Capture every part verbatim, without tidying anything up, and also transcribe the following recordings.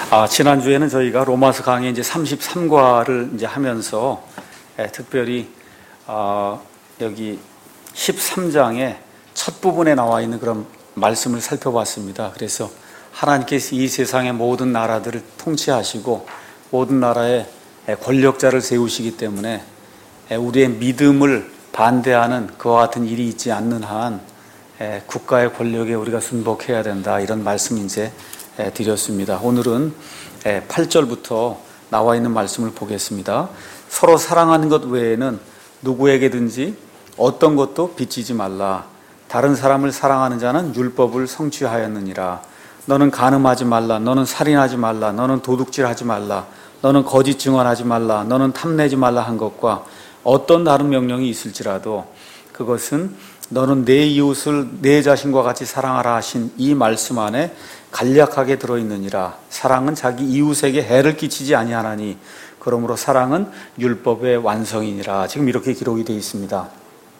아, 지난주에는 저희가 로마서 강의 이제 삼십삼 과를 이제 하면서 예, 특별히 어, 여기 십삼 장의 첫 부분에 나와 있는 그런 말씀을 살펴봤습니다. 그래서 하나님께서 이 세상의 모든 나라들을 통치하시고 모든 나라의 권력자를 세우시기 때문에 우리의 믿음을 반대하는 그와 같은 일이 있지 않는 한 국가의 권력에 우리가 순복해야 된다, 이런 말씀 이제 드렸습니다. 오늘은 팔 절부터 나와 있는 말씀을 보겠습니다. 서로 사랑하는 것 외에는 누구에게든지 어떤 것도 빚지지 말라. 다른 사람을 사랑하는 자는 율법을 성취하였느니라. 너는 간음하지 말라. 너는 살인하지 말라. 너는 도둑질하지 말라. 너는 거짓 증언하지 말라. 너는 탐내지 말라 한 것과 어떤 다른 명령이 있을지라도 그것은 너는 내 이웃을 내 자신과 같이 사랑하라 하신 이 말씀 안에 간략하게 들어있느니라. 사랑은 자기 이웃에게 해를 끼치지 아니하나니 그러므로 사랑은 율법의 완성이니라. 지금 이렇게 기록이 되어 있습니다.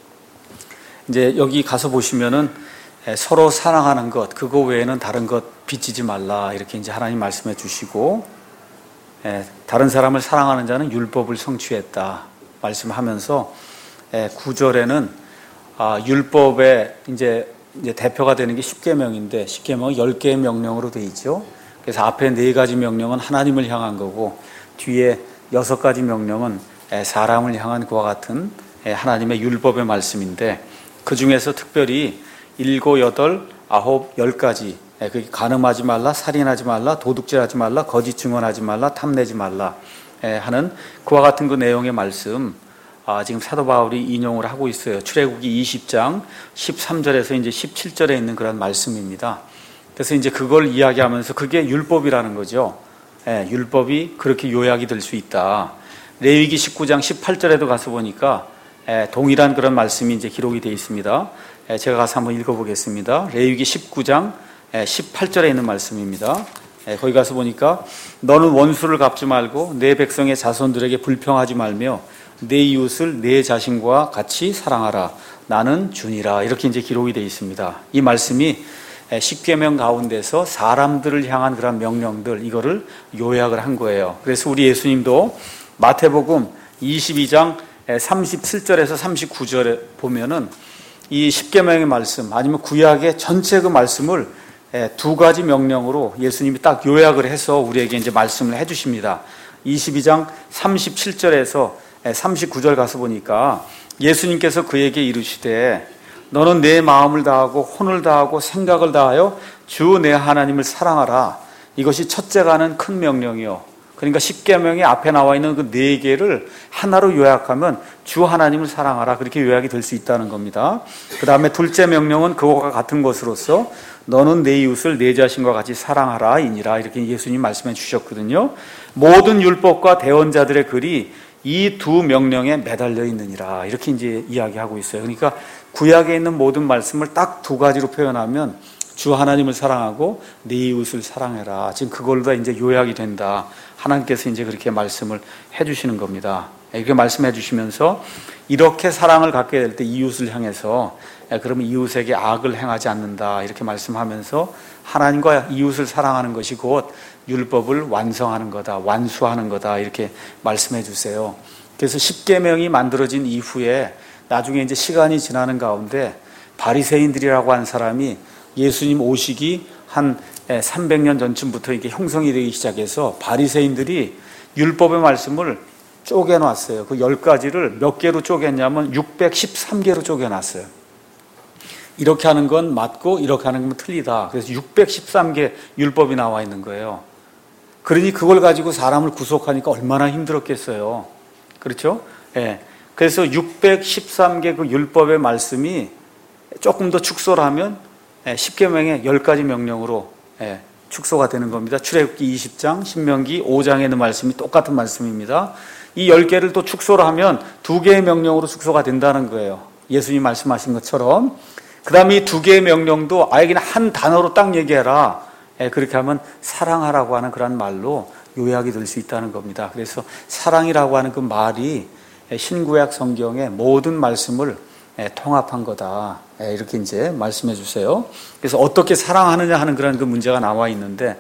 이제 여기 가서 보시면은 서로 사랑하는 것, 그거 외에는 다른 것 빚지지 말라, 이렇게 이제 하나님 말씀해 주시고, 다른 사람을 사랑하는 자는 율법을 성취했다 말씀하면서 구 절에는 아, 율법의 이제, 이제 대표가 되는 게 십계명인데 십계명은 열 개의 명령으로 되어 있죠. 그래서 앞에 네 가지 명령은 하나님을 향한 거고 뒤에 여섯 가지 명령은 사람을 향한 그와 같은 하나님의 율법의 말씀인데, 그 중에서 특별히 일곱, 여덟, 아홉, 열 가지, 간음하지 말라, 살인하지 말라, 도둑질하지 말라, 거짓 증언하지 말라, 탐내지 말라 하는 그와 같은 그 내용의 말씀, 아, 지금 사도 바울이 인용을 하고 있어요. 출애굽기 이십 장 십삼 절에서 이제 십칠 절에 있는 그런 말씀입니다. 그래서 이제 그걸 이야기하면서 그게 율법이라는 거죠. 예, 율법이 그렇게 요약이 될 수 있다. 레위기 십구 장 십팔 절에도 가서 보니까 예, 동일한 그런 말씀이 이제 기록이 되어 있습니다. 예, 제가 가서 한번 읽어보겠습니다. 레위기 십구 장 십팔 절에 있는 말씀입니다. 예, 거기 가서 보니까 너는 원수를 갚지 말고 내 백성의 자손들에게 불평하지 말며 내 이웃을 내 자신과 같이 사랑하라. 나는 주니라. 이렇게 이제 기록이 되어 있습니다. 이 말씀이 십계명 가운데서 사람들을 향한 그런 명령들, 이거를 요약을 한 거예요. 그래서 우리 예수님도 마태복음 이십이 장 삼십칠 절에서 삼십구 절에 보면은 이 십계명의 말씀, 아니면 구약의 전체 그 말씀을 두 가지 명령으로 예수님이 딱 요약을 해서 우리에게 이제 말씀을 해 주십니다. 이십이 장 삼십칠 절에서 삼십구 절 가서 보니까 예수님께서 그에게 이르시되 너는 내 마음을 다하고 혼을 다하고 생각을 다하여 주 내 하나님을 사랑하라. 이것이 첫째가 하는 큰 명령이요. 그러니까 십계명의 앞에 나와 있는 그 네 개를 하나로 요약하면 주 하나님을 사랑하라, 그렇게 요약이 될 수 있다는 겁니다. 그 다음에 둘째 명령은 그와 같은 것으로서 너는 내 이웃을 내 자신과 같이 사랑하라 이니라, 이렇게 예수님 말씀해 주셨거든요. 모든 율법과 대언자들의 글이 이 두 명령에 매달려 있느니라, 이렇게 이제 이야기하고 있어요. 그러니까 구약에 있는 모든 말씀을 딱 두 가지로 표현하면 주 하나님을 사랑하고 내 이웃을 사랑해라, 지금 그걸로 다 이제 요약이 된다. 하나님께서 이제 그렇게 말씀을 해주시는 겁니다. 이렇게 말씀해 주시면서 이렇게 사랑을 갖게 될 때 이웃을 향해서 그러면 이웃에게 악을 행하지 않는다, 이렇게 말씀하면서 하나님과 이웃을 사랑하는 것이 곧 율법을 완성하는 거다, 완수하는 거다, 이렇게 말씀해 주세요. 그래서 십계명이 만들어진 이후에 나중에 이제 시간이 지나는 가운데 바리새인들이라고 한 사람이 예수님 오시기 한 삼백 년 전쯤부터 이게 형성이 되기 시작해서 바리새인들이 율법의 말씀을 쪼개놨어요. 그 열 가지를 몇 개로 쪼갰냐면 육백십삼 개로 쪼개놨어요. 이렇게 하는 건 맞고 이렇게 하는 건 틀리다. 그래서 육백십삼 개 율법이 나와 있는 거예요. 그러니 그걸 가지고 사람을 구속하니까 얼마나 힘들었겠어요. 그렇죠? 예. 그래서 육백십삼 개 그 율법의 말씀이 조금 더 축소를 하면 십계명의 열 가지 명령으로 축소가 되는 겁니다. 출애굽기 이십 장, 신명기 오 장에 있는 말씀이 똑같은 말씀입니다. 이 열 개를 또 축소를 하면 두 개의 명령으로 축소가 된다는 거예요. 예수님 말씀하신 것처럼. 그 다음에 이 두 개의 명령도 아예 그냥 한 단어로 딱 얘기해라. 그렇게 하면 사랑하라고 하는 그런 말로 요약이 될 수 있다는 겁니다. 그래서 사랑이라고 하는 그 말이 신구약 성경의 모든 말씀을 통합한 거다, 이렇게 이제 말씀해 주세요. 그래서 어떻게 사랑하느냐 하는 그런 그 문제가 나와 있는데,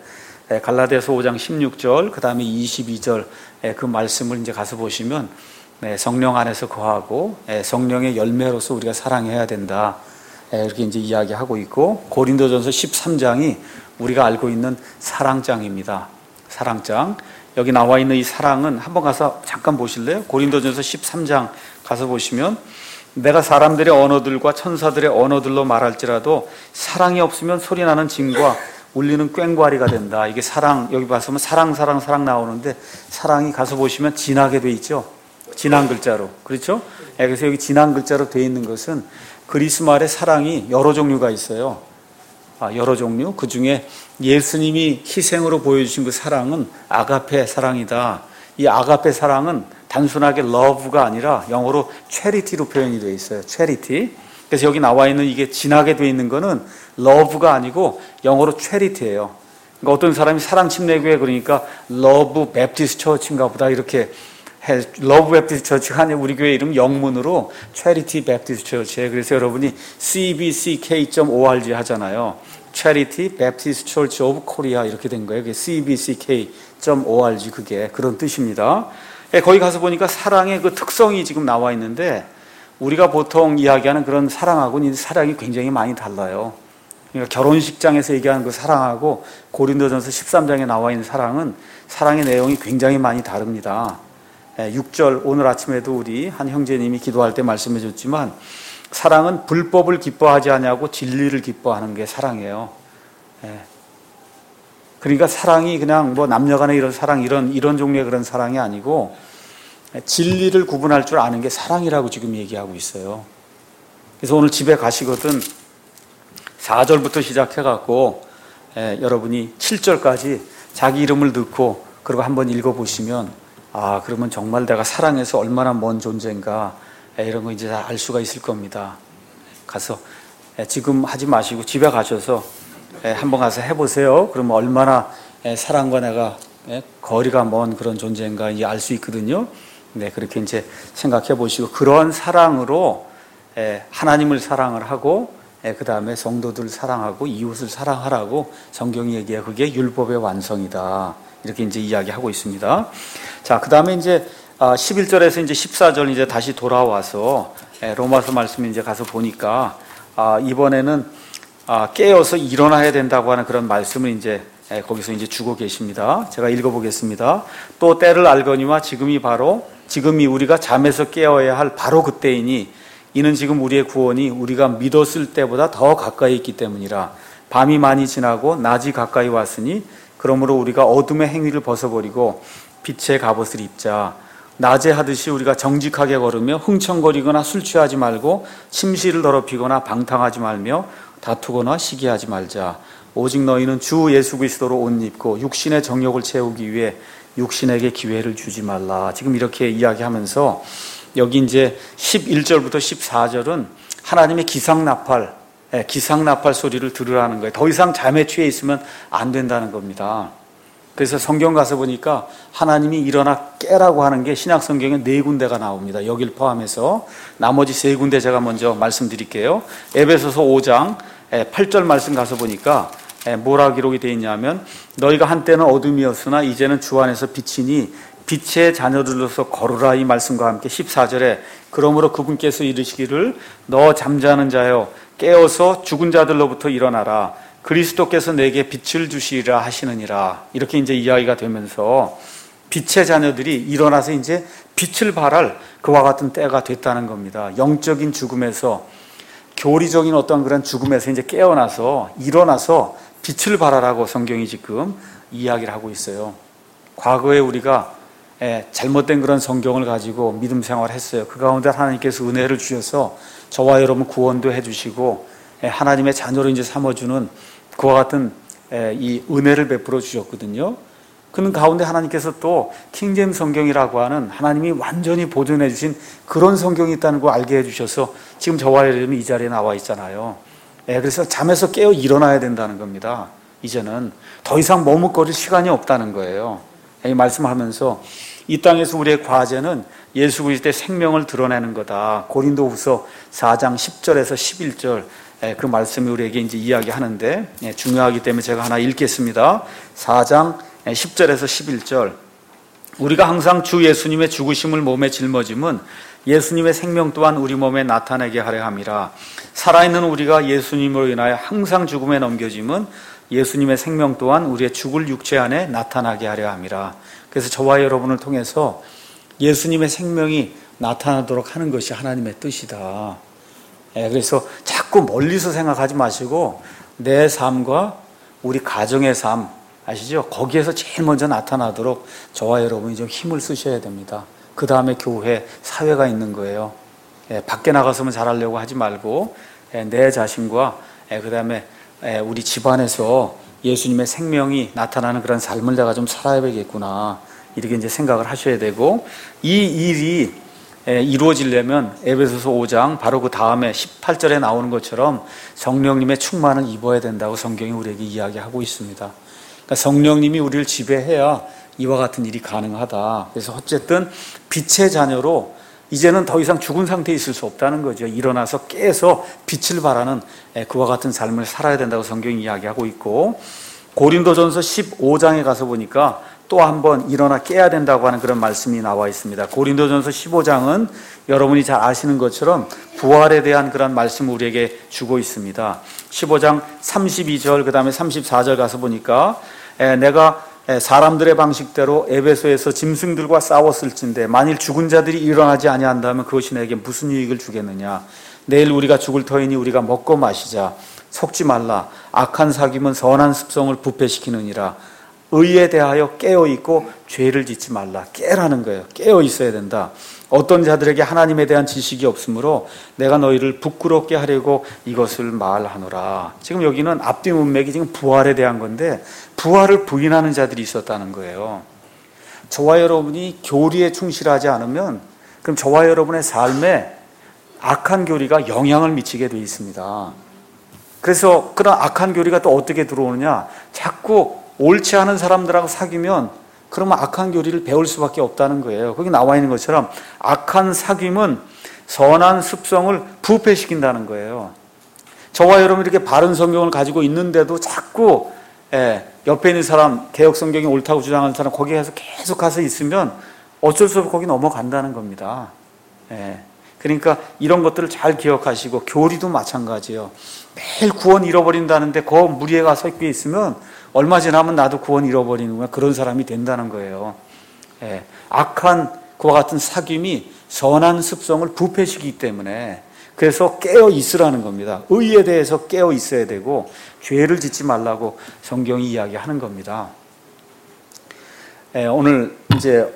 갈라디아서 오 장 십육 절, 그 다음에 이십이 절 그 말씀을 이제 가서 보시면 성령 안에서 거하고 성령의 열매로서 우리가 사랑해야 된다. 이렇게 이제 이야기하고 있고, 고린도전서 십삼 장이 우리가 알고 있는 사랑장입니다. 사랑장. 여기 나와 있는 이 사랑은 한번 가서 잠깐 보실래요? 고린도전서 십삼 장 가서 보시면, 내가 사람들의 언어들과 천사들의 언어들로 말할지라도 사랑이 없으면 소리나는 징과 울리는 꽹과리가 된다. 이게 사랑, 여기 봐서면 사랑 사랑 사랑 나오는데, 사랑이 가서 보시면 진하게 돼 있죠. 진한 글자로. 그렇죠? 그래서 여기 진한 글자로 돼 있는 것은 그리스 말의 사랑이 여러 종류가 있어요. 아, 여러 종류. 그 중에 예수님이 희생으로 보여주신 그 사랑은 아가페 사랑이다. 이 아가페 사랑은 단순하게 love가 아니라 영어로 charity로 표현이 되어 있어요. charity. 그래서 여기 나와 있는 이게 진하게 되어 있는 거는 love가 아니고 영어로 charity예요. 그러니까 어떤 사람이 사랑 침례교회 그러니까 love baptist church인가 보다 이렇게 해. love baptist church가 아니라 우리 교회 이름 영문으로 charity baptist church예요. 그래서 여러분이 씨 비 씨 케이 닷 오 알 지 하잖아요. Charity Baptist Church of Korea 이렇게 된 거예요. 그게 씨 비 씨 케이 닷 오 알 지 그게 그런 뜻입니다. 거기 가서 보니까 사랑의 그 특성이 지금 나와 있는데, 우리가 보통 이야기하는 그런 사랑하고는 사랑이 굉장히 많이 달라요. 그러니까 결혼식장에서 얘기하는 그 사랑하고 고린도전서 십삼 장에 나와 있는 사랑은 사랑의 내용이 굉장히 많이 다릅니다. 육 절 오늘 아침에도 우리 한 형제님이 기도할 때 말씀해 줬지만, 사랑은 불법을 기뻐하지 아니하고 진리를 기뻐하는 게 사랑이에요. 그러니까 사랑이 그냥 뭐 남녀간의 이런 사랑 이런 이런 종류의 그런 사랑이 아니고 진리를 구분할 줄 아는 게 사랑이라고 지금 얘기하고 있어요. 그래서 오늘 집에 가시거든 사 절부터 시작해 갖고 여러분이 칠 절까지 자기 이름을 넣고 그리고 한번 읽어 보시면, 아, 그러면 정말 내가 사랑해서 얼마나 먼 존재인가 이런 거 이제 다 알 수가 있을 겁니다. 가서 지금 하지 마시고 집에 가셔서 한번 가서 해보세요. 그러면 얼마나 사랑과 내가 거리가 먼 그런 존재인가 알 수 있거든요. 네, 그렇게 이제 생각해 보시고, 그런 사랑으로 하나님을 사랑을 하고 그 다음에 성도들을 사랑하고 이웃을 사랑하라고 성경이 얘기해. 그게 율법의 완성이다. 이렇게 이제 이야기하고 있습니다. 자, 그 다음에 이제 십일 절에서 이제 십사 절 이제 다시 돌아와서 로마서 말씀에 이제 가서 보니까 이번에는 깨어서 일어나야 된다고 하는 그런 말씀을 이제 거기서 이제 주고 계십니다. 제가 읽어보겠습니다. 또 때를 알거니와 지금이 바로 지금이 우리가 잠에서 깨어야 할 바로 그때이니, 이는 지금 우리의 구원이 우리가 믿었을 때보다 더 가까이 있기 때문이라. 밤이 많이 지나고 낮이 가까이 왔으니 그러므로 우리가 어둠의 행위를 벗어버리고 빛의 갑옷을 입자. 낮에 하듯이 우리가 정직하게 걸으며 흥청거리거나 술 취하지 말고 침시를 더럽히거나 방탕하지 말며 다투거나 시기하지 말자. 오직 너희는 주 예수 그리스도로 옷 입고 육신의 정욕을 채우기 위해 육신에게 기회를 주지 말라. 지금 이렇게 이야기하면서 여기 이제 십일 절부터 십사 절은 하나님의 기상나팔, 기상나팔 소리를 들으라는 거예요. 더 이상 잠에 취해 있으면 안 된다는 겁니다. 그래서 성경 가서 보니까 하나님이 일어나 깨라고 하는 게 신약 성경에 네 군데가 나옵니다. 여길 포함해서 나머지 세 군데 제가 먼저 말씀드릴게요. 에베소서 오 장 팔 절 말씀 가서 보니까 뭐라 기록이 되어 있냐면, 너희가 한때는 어둠이었으나 이제는 주 안에서 빛이니 빛의 자녀들로서 걸으라. 이 말씀과 함께 십사 절에 그러므로 그분께서 이르시기를 너 잠자는 자여 깨어서 죽은 자들로부터 일어나라. 그리스도께서 내게 빛을 주시리라 하시느니라. 이렇게 이제 이야기가 되면서 빛의 자녀들이 일어나서 이제 빛을 발할 그와 같은 때가 됐다는 겁니다. 영적인 죽음에서, 교리적인 어떤 그런 죽음에서 이제 깨어나서 일어나서 빛을 발하라고 성경이 지금 이야기를 하고 있어요. 과거에 우리가 잘못된 그런 성경을 가지고 믿음 생활을 했어요. 그 가운데 하나님께서 은혜를 주셔서 저와 여러분 구원도 해주시고 하나님의 자녀로 이제 삼아주는 그와 같은 이 은혜를 베풀어 주셨거든요. 그 가운데 하나님께서 또 킹제임 성경이라고 하는 하나님이 완전히 보존해 주신 그런 성경이 있다는 걸 알게 해주셔서 지금 저와 여러분이 이 자리에 나와 있잖아요. 그래서 잠에서 깨어 일어나야 된다는 겁니다. 이제는 더 이상 머뭇거릴 시간이 없다는 거예요. 이 말씀하면서 이 땅에서 우리의 과제는 예수 그리스도의 생명을 드러내는 거다. 고린도후서 사 장 십 절에서 십일 절 그 말씀이 우리에게 이제 이야기하는데 중요하기 때문에 제가 하나 읽겠습니다. 사 장 십 절에서 십일 절. 우리가 항상 주 예수님의 죽으심을 몸에 짊어짐은 예수님의 생명 또한 우리 몸에 나타내게 하려 함이라. 살아있는 우리가 예수님으로 인하여 항상 죽음에 넘겨짐은 예수님의 생명 또한 우리의 죽을 육체 안에 나타나게 하려 함이라. 그래서 저와 여러분을 통해서 예수님의 생명이 나타나도록 하는 것이 하나님의 뜻이다. 그래서 자꾸 멀리서 생각하지 마시고 내 삶과 우리 가정의 삶 아시죠? 거기에서 제일 먼저 나타나도록 저와 여러분이 좀 힘을 쓰셔야 됩니다. 그 다음에 교회, 사회가 있는 거예요. 밖에 나가서만 잘하려고 하지 말고 내 자신과 그 다음에 우리 집안에서 예수님의 생명이 나타나는 그런 삶을 내가 좀 살아야 되겠구나, 이렇게 이제 생각을 하셔야 되고, 이 일이 이루어지려면 에베소서 오 장 바로 그 다음에 십팔 절에 나오는 것처럼 성령님의 충만을 입어야 된다고 성경이 우리에게 이야기하고 있습니다. 그러니까 성령님이 우리를 지배해야 이와 같은 일이 가능하다. 그래서 어쨌든 빛의 자녀로 이제는 더 이상 죽은 상태에 있을 수 없다는 거죠. 일어나서 깨서 빛을 발하는 그와 같은 삶을 살아야 된다고 성경이 이야기하고 있고, 고린도전서 십오 장에 가서 보니까 또 한 번 일어나 깨야 된다고 하는 그런 말씀이 나와 있습니다. 고린도전서 십오 장은 여러분이 잘 아시는 것처럼 부활에 대한 그런 말씀을 우리에게 주고 있습니다. 십오 장 삼십이 절 그 다음에 삼십사 절 가서 보니까 내가 사람들의 방식대로 에베소에서 짐승들과 싸웠을진데 만일 죽은 자들이 일어나지 아니한다면 그것이 내게 무슨 유익을 주겠느냐. 내일 우리가 죽을 터이니 우리가 먹고 마시자. 속지 말라. 악한 사귐은 선한 습성을 부패시키느니라. 의에 대하여 깨어있고 죄를 짓지 말라. 깨라는 거예요. 깨어 있어야 된다. 어떤 자들에게 하나님에 대한 지식이 없으므로 내가 너희를 부끄럽게 하려고 이것을 말하노라. 지금 여기는 앞뒤 문맥이 지금 부활에 대한 건데 부활을 부인하는 자들이 있었다는 거예요. 저와 여러분이 교리에 충실하지 않으면 그럼 저와 여러분의 삶에 악한 교리가 영향을 미치게 되어 있습니다. 그래서 그런 악한 교리가 또 어떻게 들어오느냐. 자꾸 옳지 않은 사람들하고 사귀면 그러면 악한 교리를 배울 수밖에 없다는 거예요. 거기 나와 있는 것처럼 악한 사귐은 선한 습성을 부패시킨다는 거예요. 저와 여러분 이렇게 바른 성경을 가지고 있는데도 자꾸 예, 옆에 있는 사람, 개혁 성경이 옳다고 주장하는 사람 거기에 가서 계속 가서 있으면 어쩔 수 없이 거기 넘어간다는 겁니다. 예, 그러니까 이런 것들을 잘 기억하시고, 교리도 마찬가지예요. 매일 구원 잃어버린다는데 그 무리에 가서 있으면 얼마 지나면 나도 구원 잃어버리는 거야. 그런 사람이 된다는 거예요. 예, 악한 그와 같은 사귐이 선한 습성을 부패시키기 때문에 그래서 깨어 있으라는 겁니다. 의에 대해서 깨어 있어야 되고 죄를 짓지 말라고 성경이 이야기하는 겁니다. 예, 오늘 이제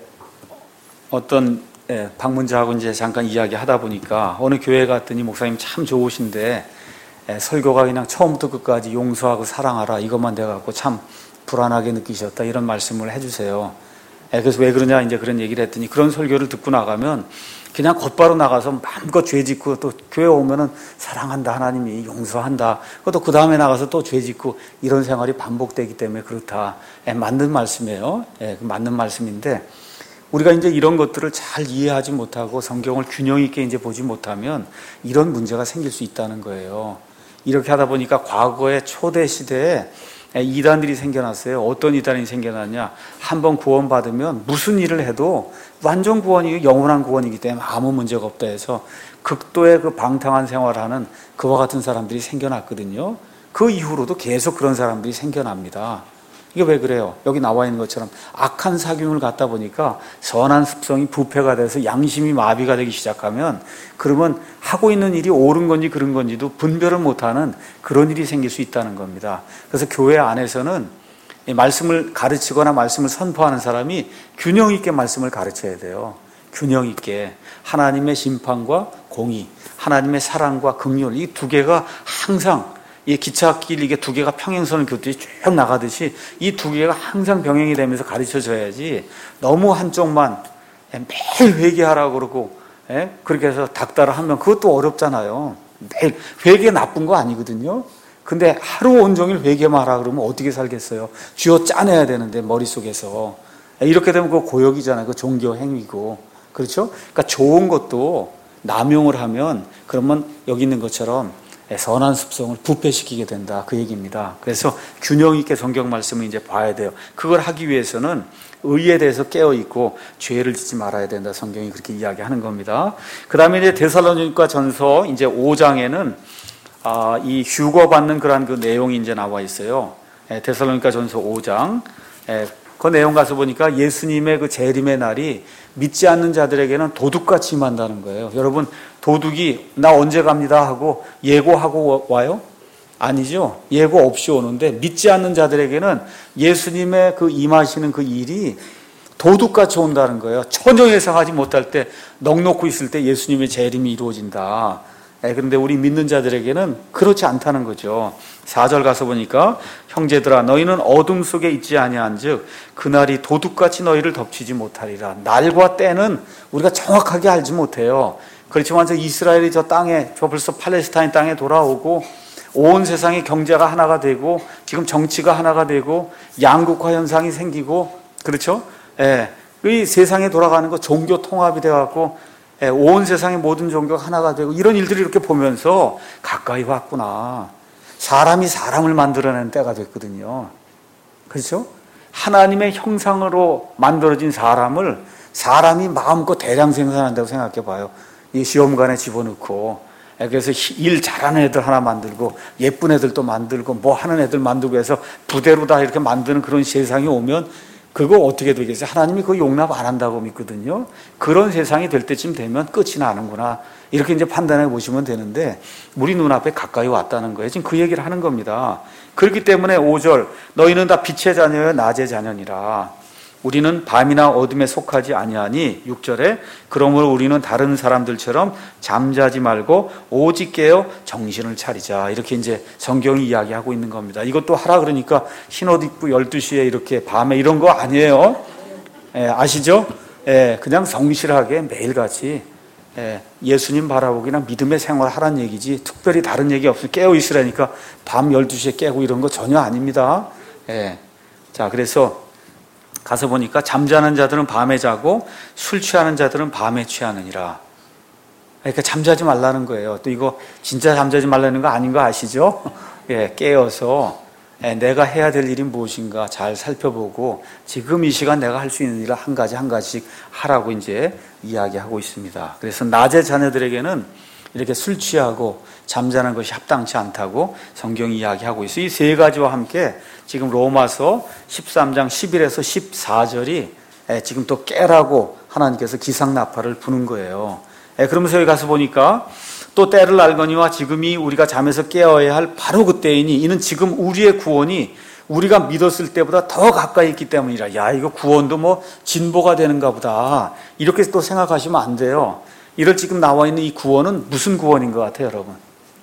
어떤 예, 방문자하고 이제 잠깐 이야기하다 보니까 어느 교회 갔더니 목사님 참 좋으신데 예, 설교가 그냥 처음부터 끝까지 용서하고 사랑하라 이것만 돼갖고 참 불안하게 느끼셨다, 이런 말씀을 해주세요. 예, 그래서 왜 그러냐 이제 그런 얘기를 했더니 그런 설교를 듣고 나가면 그냥 곧바로 나가서 마음껏 죄 짓고 또 교회 오면은 사랑한다, 하나님이 용서한다, 또 그 다음에 나가서 또 죄 짓고 이런 생활이 반복되기 때문에 그렇다. 예, 맞는 말씀이에요. 예, 맞는 말씀인데 우리가 이제 이런 것들을 잘 이해하지 못하고 성경을 균형 있게 이제 보지 못하면 이런 문제가 생길 수 있다는 거예요. 이렇게 하다 보니까 과거의 초대 시대에 이단들이 생겨났어요. 어떤 이단이 생겨났냐. 한번 구원받으면 무슨 일을 해도 완전 구원이 영원한 구원이기 때문에 아무 문제가 없다 해서 극도의 그 방탕한 생활하는 그와 같은 사람들이 생겨났거든요. 그 이후로도 계속 그런 사람들이 생겨납니다. 이게 왜 그래요? 여기 나와 있는 것처럼 악한 사귐을 갖다 보니까 선한 습성이 부패가 돼서 양심이 마비가 되기 시작하면 그러면 하고 있는 일이 옳은 건지 그런 건지도 분별을 못하는 그런 일이 생길 수 있다는 겁니다. 그래서 교회 안에서는 말씀을 가르치거나 말씀을 선포하는 사람이 균형 있게 말씀을 가르쳐야 돼요. 균형 있게 하나님의 심판과 공의, 하나님의 사랑과 긍휼, 이 두 개가 항상 이 기찻길 이게 두 개가 평행선을 긋듯이 쭉 나가듯이 이 두 개가 항상 병행이 되면서 가르쳐져야지 너무 한쪽만 매일 회개하라고 그러고 예? 그렇게 해서 닥달을 하면 그것도 어렵잖아요. 매일 회개 나쁜 거 아니거든요. 근데 하루 온종일 회개만 하라 그러면 어떻게 살겠어요? 쥐어 짜내야 되는데 머릿속에서 이렇게 되면 그거 고역이잖아요. 그 종교 행위고, 그렇죠? 그러니까 좋은 것도 남용을 하면 그러면 여기 있는 것처럼 선한 습성을 부패시키게 된다, 그 얘기입니다. 그래서 균형 있게 성경 말씀을 이제 봐야 돼요. 그걸 하기 위해서는 의에 대해서 깨어 있고 죄를 짓지 말아야 된다, 성경이 그렇게 이야기하는 겁니다. 그 다음에 이제 데살로니가 전서 이제 오 장에는 아, 이 휴거받는 그러한 그 내용이 이제 나와 있어요. 데살로니가 전서 오 장. 그 내용 가서 보니까 예수님의 그 재림의 날이 믿지 않는 자들에게는 도둑같이 임한다는 거예요. 여러분, 도둑이 나 언제 갑니다 하고 예고하고 와요? 아니죠. 예고 없이 오는데, 믿지 않는 자들에게는 예수님의 그 임하시는 그 일이 도둑같이 온다는 거예요. 전혀 예상하지 못할 때, 넋놓고 있을 때 예수님의 재림이 이루어진다. 그런데 우리 믿는 자들에게는 그렇지 않다는 거죠. 사 절 가서 보니까 형제들아 너희는 어둠 속에 있지 아니한즉 그날이 도둑같이 너희를 덮치지 못하리라. 날과 때는 우리가 정확하게 알지 못해요. 그렇지만 저 이스라엘이 저 땅에, 저 벌써 팔레스타인 땅에 돌아오고 온 세상의 경제가 하나가 되고 지금 정치가 하나가 되고 양극화 현상이 생기고, 그렇죠? 예, 이 세상에 돌아가는 거 종교 통합이 돼갖고 온 세상의 모든 종교가 하나가 되고 이런 일들이 이렇게 보면서 가까이 왔구나. 사람이 사람을 만들어내는 때가 됐거든요. 그렇죠? 하나님의 형상으로 만들어진 사람을 사람이 마음껏 대량 생산한다고 생각해 봐요. 이 시험관에 집어넣고, 그래서 일 잘하는 애들 하나 만들고 예쁜 애들도 만들고 뭐 하는 애들 만들고 해서 부대로 다 이렇게 만드는 그런 세상이 오면 그거 어떻게 되겠어요? 하나님이 그거 용납 안 한다고 믿거든요. 그런 세상이 될 때쯤 되면 끝이 나는구나, 이렇게 이제 판단해 보시면 되는데, 우리 눈앞에 가까이 왔다는 거예요. 지금 그 얘기를 하는 겁니다. 그렇기 때문에 오 절 너희는 다 빛의 자녀여 낮의 자녀니라. 우리는 밤이나 어둠에 속하지 아니하니, 육 절에 그러므로 우리는 다른 사람들처럼 잠자지 말고 오직 깨어 정신을 차리자, 이렇게 이제 성경이 이야기하고 있는 겁니다. 이것도 하라 그러니까 흰옷 입고 열두 시에 이렇게 밤에 이런 거 아니에요. 예, 아시죠? 예, 그냥 성실하게 매일같이 예, 예수님 바라보기나 믿음의 생활 하라는 얘기지 특별히 다른 얘기 없어요. 깨어 있으라니까 밤 열두 시에 깨고 이런 거 전혀 아닙니다. 예. 자, 그래서 가서 보니까 잠자는 자들은 밤에 자고 술 취하는 자들은 밤에 취하느니라. 그러니까 잠자지 말라는 거예요. 또 이거 진짜 잠자지 말라는 거 아닌 거 아시죠? 예, 깨어서 예, 내가 해야 될 일이 무엇인가 잘 살펴보고 지금 이 시간 내가 할 수 있는 일을 한 가지 한 가지씩 하라고 이제 이야기하고 있습니다. 그래서 낮의 자녀들에게는 이렇게 술 취하고 잠자는 것이 합당치 않다고 성경이 이야기하고 있어요. 이 세 가지와 함께 지금 로마서 십삼 장 십일에서 십사 절이 지금 또 깨라고 하나님께서 기상나팔을 부는 거예요. 그러면서 여기 가서 보니까 또 때를 알거니와 지금이 우리가 잠에서 깨어야 할 바로 그때이니 이는 지금 우리의 구원이 우리가 믿었을 때보다 더 가까이 있기 때문이라. 야, 이거 구원도 뭐 진보가 되는가 보다, 이렇게 또 생각하시면 안 돼요. 이럴 지금 나와 있는 이 구원은 무슨 구원인 것 같아요, 여러분?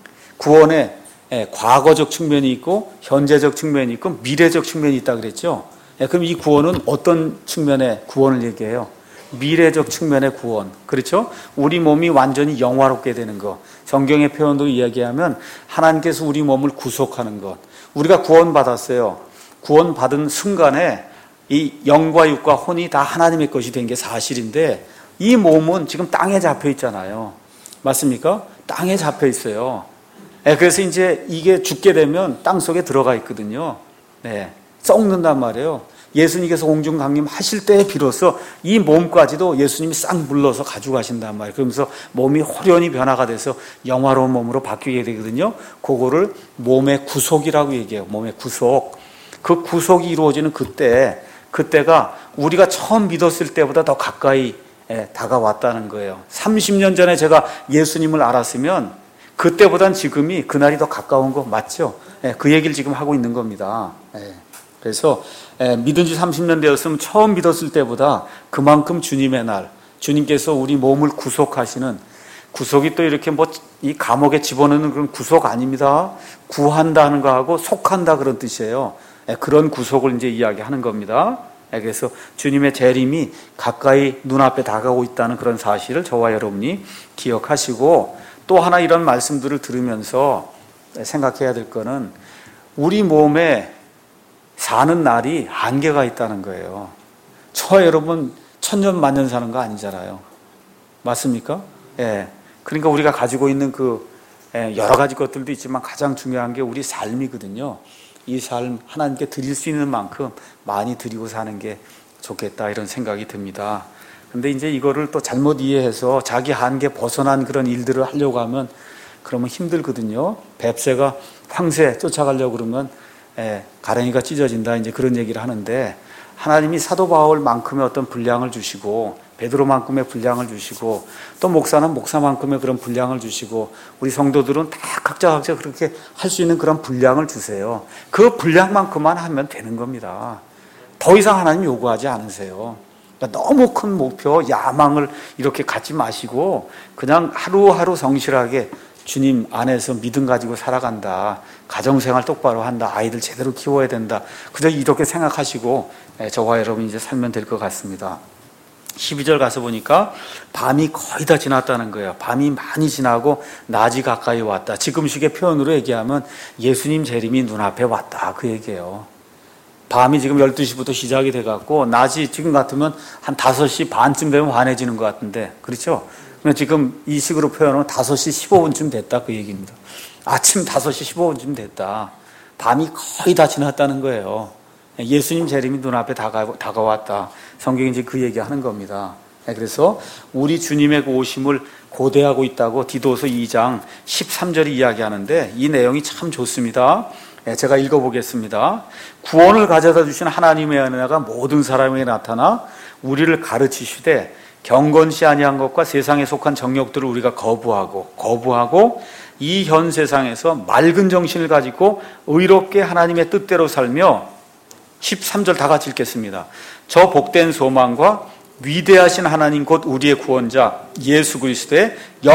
구원에 과거적 측면이 있고 현재적 측면이 있고 미래적 측면이 있다 그랬죠. 그럼 이 구원은 어떤 측면의 구원을 얘기해요? 미래적 측면의 구원, 그렇죠? 우리 몸이 완전히 영화롭게 되는 것. 성경의 표현도 이야기하면 하나님께서 우리 몸을 구속하는 것. 우리가 구원받았어요. 구원받은 순간에 이 영과 육과 혼이 다 하나님의 것이 된 게 사실인데, 이 몸은 지금 땅에 잡혀 있잖아요. 맞습니까? 땅에 잡혀 있어요. 네, 그래서 이제 이게 죽게 되면 땅 속에 들어가 있거든요. 네, 썩는단 말이에요. 예수님께서 공중 강림하실 때에 비로소 이 몸까지도 예수님이 싹 물러서 가져가신단 말이에요. 그러면서 몸이 호련히 변화가 돼서 영화로운 몸으로 바뀌게 되거든요. 그거를 몸의 구속이라고 얘기해요. 몸의 구속. 그 구속이 이루어지는 그때, 그때가 우리가 처음 믿었을 때보다 더 가까이 다가왔다는 거예요. 삼십 년 전에 제가 예수님을 알았으면 그때보단 지금이 그날이 더 가까운 거 맞죠? 그 얘기를 지금 하고 있는 겁니다. 그래서 믿은 지 삼십 년 되었으면 처음 믿었을 때보다 그만큼 주님의 날, 주님께서 우리 몸을 구속하시는, 구속이 또 이렇게 뭐 이 감옥에 집어넣는 그런 구속 아닙니다. 구한다는 거하고 속한다 그런 뜻이에요. 그런 구속을 이제 이야기하는 겁니다. 그래서 주님의 재림이 가까이 눈앞에 다가오고 있다는 그런 사실을 저와 여러분이 기억하시고, 또 하나 이런 말씀들을 들으면서 생각해야 될 거는 우리 몸에 사는 날이 한계가 있다는 거예요. 저 여러분 천년 만년 사는 거 아니잖아요. 맞습니까? 예. 그러니까 우리가 가지고 있는 그 여러 가지 것들도 있지만 가장 중요한 게 우리 삶이거든요. 이 삶 하나님께 드릴 수 있는 만큼 많이 드리고 사는 게 좋겠다 이런 생각이 듭니다. 근데 이제 이거를 또 잘못 이해해서 자기 한계 벗어난 그런 일들을 하려고 하면 그러면 힘들거든요. 뱁새가 황새 쫓아가려고 그러면 예, 가랭이가 찢어진다 이제 그런 얘기를 하는데, 하나님이 사도 바울만큼의 어떤 분량을 주시고 베드로만큼의 분량을 주시고 또 목사는 목사만큼의 그런 분량을 주시고 우리 성도들은 다 각자 각자 그렇게 할 수 있는 그런 분량을 주세요. 그 분량만큼만 하면 되는 겁니다. 더 이상 하나님 요구하지 않으세요. 그러니까 너무 큰 목표, 야망을 이렇게 갖지 마시고 그냥 하루하루 성실하게 주님 안에서 믿음 가지고 살아간다. 가정생활 똑바로 한다. 아이들 제대로 키워야 된다. 그저 이렇게 생각하시고 저와 여러분 이제 살면 될 것 같습니다. 십이 절 가서 보니까 밤이 거의 다 지났다는 거예요. 밤이 많이 지나고 낮이 가까이 왔다. 지금식의 표현으로 얘기하면 예수님 재림이 눈앞에 왔다. 그 얘기예요. 밤이 지금 열두 시부터 시작이 돼갖고 낮이 지금 같으면 한 다섯 시 반쯤 되면 환해지는 것 같은데, 그렇죠? 지금 이 식으로 표현하면 다섯 시 십오 분쯤 됐다 그 얘기입니다. 아침 다섯 시 십오 분쯤 됐다. 밤이 거의 다 지났다는 거예요. 예수님 재림이 눈앞에 다가, 다가왔다. 성경이 이제 그 얘기하는 겁니다. 그래서 우리 주님의 그 오심을 고대하고 있다고 디도서 이 장 십삼 절이 이야기하는데 이 내용이 참 좋습니다. 제가 읽어보겠습니다. 구원을 가져다 주신 하나님의 은혜가 모든 사람에게 나타나 우리를 가르치시되 경건치 아니한 것과 세상에 속한 정욕들을 우리가 거부하고 거부하고 이 현 세상에서 맑은 정신을 가지고 의롭게 하나님의 뜻대로 살며, 십삼 절 다 같이 읽겠습니다. 저 복된 소망과 위대하신 하나님 곧 우리의 구원자 예수 그리스도의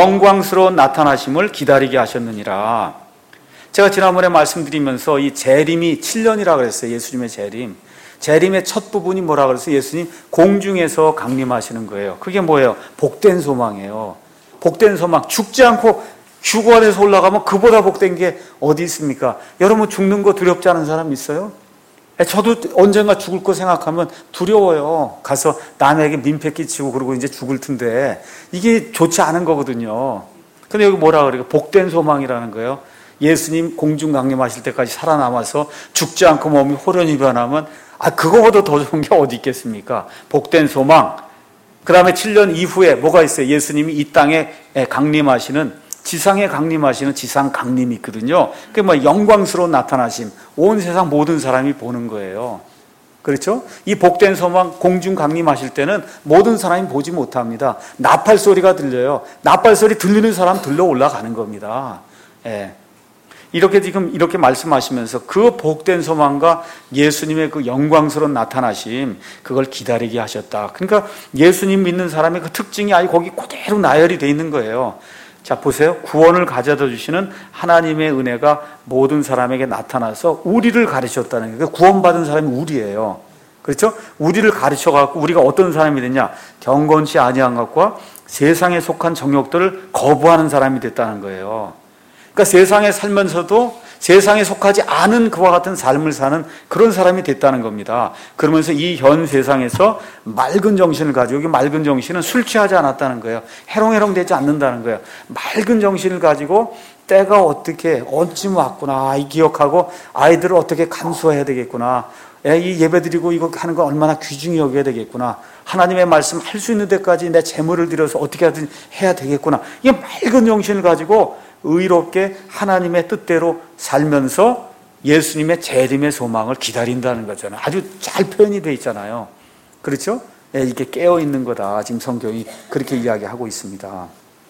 영광스러운 나타나심을 기다리게 하셨느니라. 제가 지난번에 말씀드리면서 이 재림이 칠 년이라고 그랬어요. 예수님의 재림. 재림의 첫 부분이 뭐라 그랬어요? 예수님 공중에서 강림하시는 거예요. 그게 뭐예요? 복된 소망이에요. 복된 소망. 죽지 않고 휴관에서 올라가면 그보다 복된 게 어디 있습니까? 여러분 죽는 거 두렵지 않은 사람 있어요? 저도 언젠가 죽을 거 생각하면 두려워요. 가서 남에게 민폐 끼치고 그러고 이제 죽을 텐데 이게 좋지 않은 거거든요. 근데 여기 뭐라 그래요? 복된 소망이라는 거예요. 예수님 공중 강림하실 때까지 살아남아서 죽지 않고 몸이 호련히 변하면 아 그거보다 더 좋은 게 어디 있겠습니까? 복된 소망. 그 다음에 칠 년 이후에 뭐가 있어요? 예수님이 이 땅에 강림하시는, 지상에 강림하시는 지상 강림이 있거든요. 그게 뭐 영광스러운 나타나심, 온 세상 모든 사람이 보는 거예요. 그렇죠? 이 복된 소망 공중 강림하실 때는 모든 사람이 보지 못합니다. 나팔 소리가 들려요. 나팔 소리 들리는 사람 들러 올라가는 겁니다. 예. 이렇게 지금 이렇게 말씀하시면서 그 복된 소망과 예수님의 그 영광스러운 나타나심, 그걸 기다리게 하셨다. 그러니까 예수님 믿는 사람의 그 특징이 아예 거기 그대로 나열이 돼 있는 거예요. 자, 보세요. 구원을 가져다 주시는 하나님의 은혜가 모든 사람에게 나타나서 우리를 가르쳤다는 거예요. 구원받은 사람이 우리예요. 그렇죠? 우리를 가르쳐갖고 우리가 어떤 사람이 됐냐? 경건치 아니한 것과 세상에 속한 정욕들을 거부하는 사람이 됐다는 거예요. 그러니까 세상에 살면서도 세상에 속하지 않은 그와 같은 삶을 사는 그런 사람이 됐다는 겁니다. 그러면서 이 현 세상에서 맑은 정신을 가지고, 여기 맑은 정신은 술 취하지 않았다는 거예요. 해롱해롱 되지 않는다는 거예요. 맑은 정신을 가지고 때가 어떻게 언쯤 왔구나 이 기억하고 아이들을 어떻게 간수해야 되겠구나, 이 예배드리고 이거 하는 거 얼마나 귀중히 여겨야 되겠구나, 하나님의 말씀 할 수 있는 데까지 내 재물을 들여서 어떻게 하든 해야 되겠구나, 이 맑은 정신을 가지고 의롭게 하나님의 뜻대로 살면서 예수님의 재림의 소망을 기다린다는 거잖아요. 아주 잘 표현이 되어 있잖아요. 그렇죠? 예, 이게 깨어있는 거다. 지금 성경이 그렇게 이야기하고 있습니다.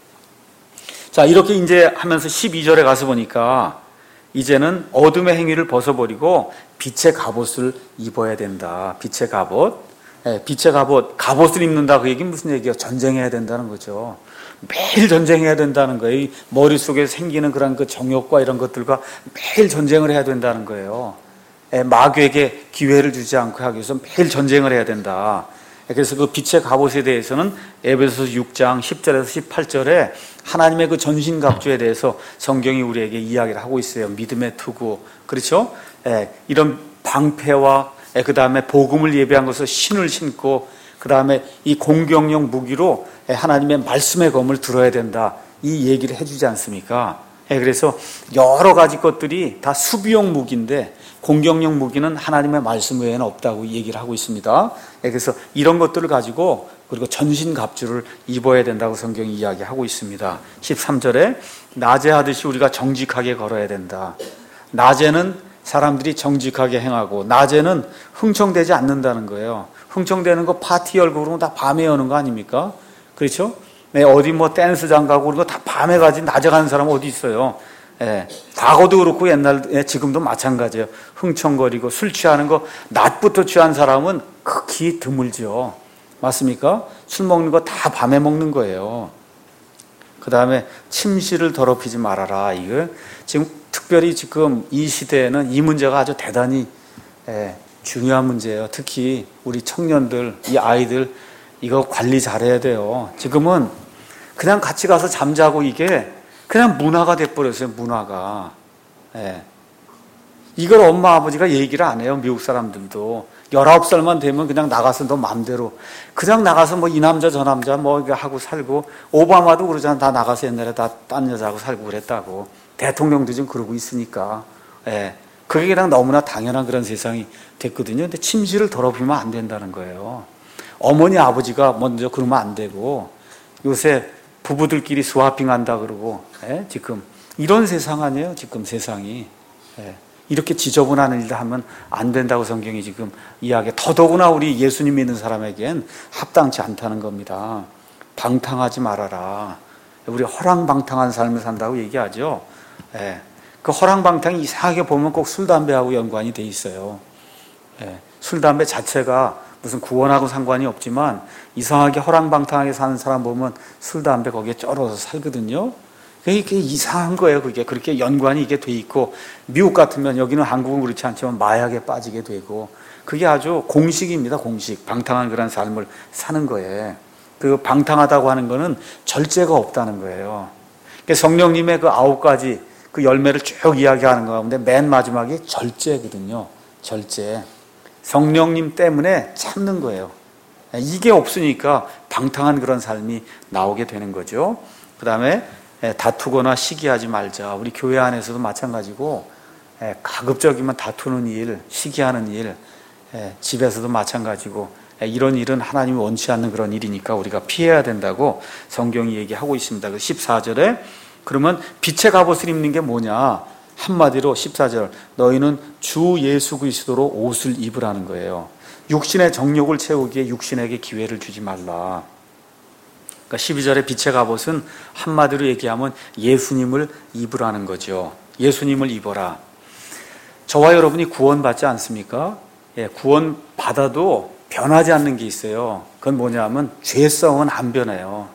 자, 이렇게 이제 하면서 십이 절에 가서 보니까 이제는 어둠의 행위를 벗어버리고 빛의 갑옷을 입어야 된다. 빛의 갑옷. 예, 빛의 갑옷. 갑옷을 입는다. 그 얘기는 무슨 얘기예요? 전쟁해야 된다는 거죠. 매일 전쟁해야 된다는 거예요. 이 머릿속에 생기는 그런 그 정욕과 이런 것들과 매일 전쟁을 해야 된다는 거예요. 마귀에게 기회를 주지 않고 하기 위해서 매일 전쟁을 해야 된다. 그래서 그 빛의 갑옷에 대해서는 에베소서 육 장 십 절에서 십팔 절에 하나님의 그 전신갑주에 대해서 성경이 우리에게 이야기를 하고 있어요. 믿음의 투구. 그렇죠? 이런 방패와 그 다음에 복음을 예비한 것을 신을 신고, 그 다음에 이 공격용 무기로 하나님의 말씀의 검을 들어야 된다. 이 얘기를 해주지 않습니까? 예, 그래서 여러 가지 것들이 다 수비용 무기인데 공격용 무기는 하나님의 말씀 외에는 없다고 얘기를 하고 있습니다. 예, 그래서 이런 것들을 가지고 그리고 전신갑주를 입어야 된다고 성경이 이야기하고 있습니다. 십삼 절에 낮에 하듯이 우리가 정직하게 걸어야 된다. 낮에는 사람들이 정직하게 행하고 낮에는 흥청되지 않는다는 거예요. 흥청되는 거 파티 열고 그러면 다 밤에 여는 거 아닙니까? 그렇죠? 네, 어디 뭐 댄스장 가고 그런 거 다 밤에 가지 낮에 가는 사람 어디 있어요? 예, 과거도 그렇고 옛날, 예, 지금도 마찬가지예요. 흥청거리고 술 취하는 거 낮부터 취한 사람은 극히 드물죠. 맞습니까? 술 먹는 거 다 밤에 먹는 거예요. 그 다음에 침실을 더럽히지 말아라. 이거 지금 특별히 지금 이 시대에는 이 문제가 아주 대단히, 예, 중요한 문제예요. 특히 우리 청년들, 이 아이들 이거 관리 잘해야 돼요. 지금은 그냥 같이 가서 잠자고 이게 그냥 문화가 돼버렸어요. 문화가. 예. 이걸 엄마 아버지가 얘기를 안 해요. 미국 사람들도 열아홉 살만 되면 그냥 나가서 너 맘대로 그냥 나가서 뭐 이 남자 저 남자 뭐 이거 하고 살고, 오바마도 그러잖아. 다 나가서 옛날에 다 딴 여자하고 살고 그랬다고. 대통령도 지금 그러고 있으니까. 예. 그게 그냥 너무나 당연한 그런 세상이 됐거든요. 근데 침실을 더럽히면 안 된다는 거예요. 어머니 아버지가 먼저 그러면 안 되고, 요새 부부들끼리 스와핑 한다 그러고, 예? 지금 이런 세상 아니에요. 지금 세상이. 예. 이렇게 지저분한 일을 하면 안 된다고 성경이 지금 이야기. 더더구나 우리 예수님 믿는 사람에겐 합당치 않다는 겁니다. 방탕하지 말아라. 우리 허랑방탕한 삶을 산다고 얘기하죠. 예. 그 허랑방탕이 이상하게 보면 꼭 술, 담배하고 연관이 돼 있어요. 예. 술, 담배 자체가 무슨 구원하고 상관이 없지만 이상하게 허랑방탕하게 사는 사람 보면 술, 담배 거기에 쩔어서 살거든요. 그게 이상한 거예요. 그게 그렇게 연관이 이게 돼 있고, 미국 같으면, 여기는 한국은 그렇지 않지만 마약에 빠지게 되고, 그게 아주 공식입니다. 공식. 방탕한 그런 삶을 사는 거예요. 그 방탕하다고 하는 거는 절제가 없다는 거예요. 성령님의 그 아홉 가지 그 열매를 쭉 이야기하는 가운데 맨 마지막이 절제거든요. 절제. 성령님 때문에 참는 거예요. 이게 없으니까 방탕한 그런 삶이 나오게 되는 거죠. 그 다음에 다투거나 시기하지 말자. 우리 교회 안에서도 마찬가지고, 가급적이면 다투는 일, 시기하는 일, 집에서도 마찬가지고, 이런 일은 하나님이 원치 않는 그런 일이니까 우리가 피해야 된다고 성경이 얘기하고 있습니다. 십사 절에 그러면 빛의 갑옷을 입는 게 뭐냐? 한마디로 십사 절, 너희는 주 예수 그리스도로 옷을 입으라는 거예요. 육신의 정욕을 채우기에 육신에게 기회를 주지 말라. 그러니까 십이 절의 빛의 갑옷은 한마디로 얘기하면 예수님을 입으라는 거죠. 예수님을 입어라. 저와 여러분이 구원받지 않습니까? 예, 구원받아도 변하지 않는 게 있어요. 그건 뭐냐면 죄성은 안 변해요.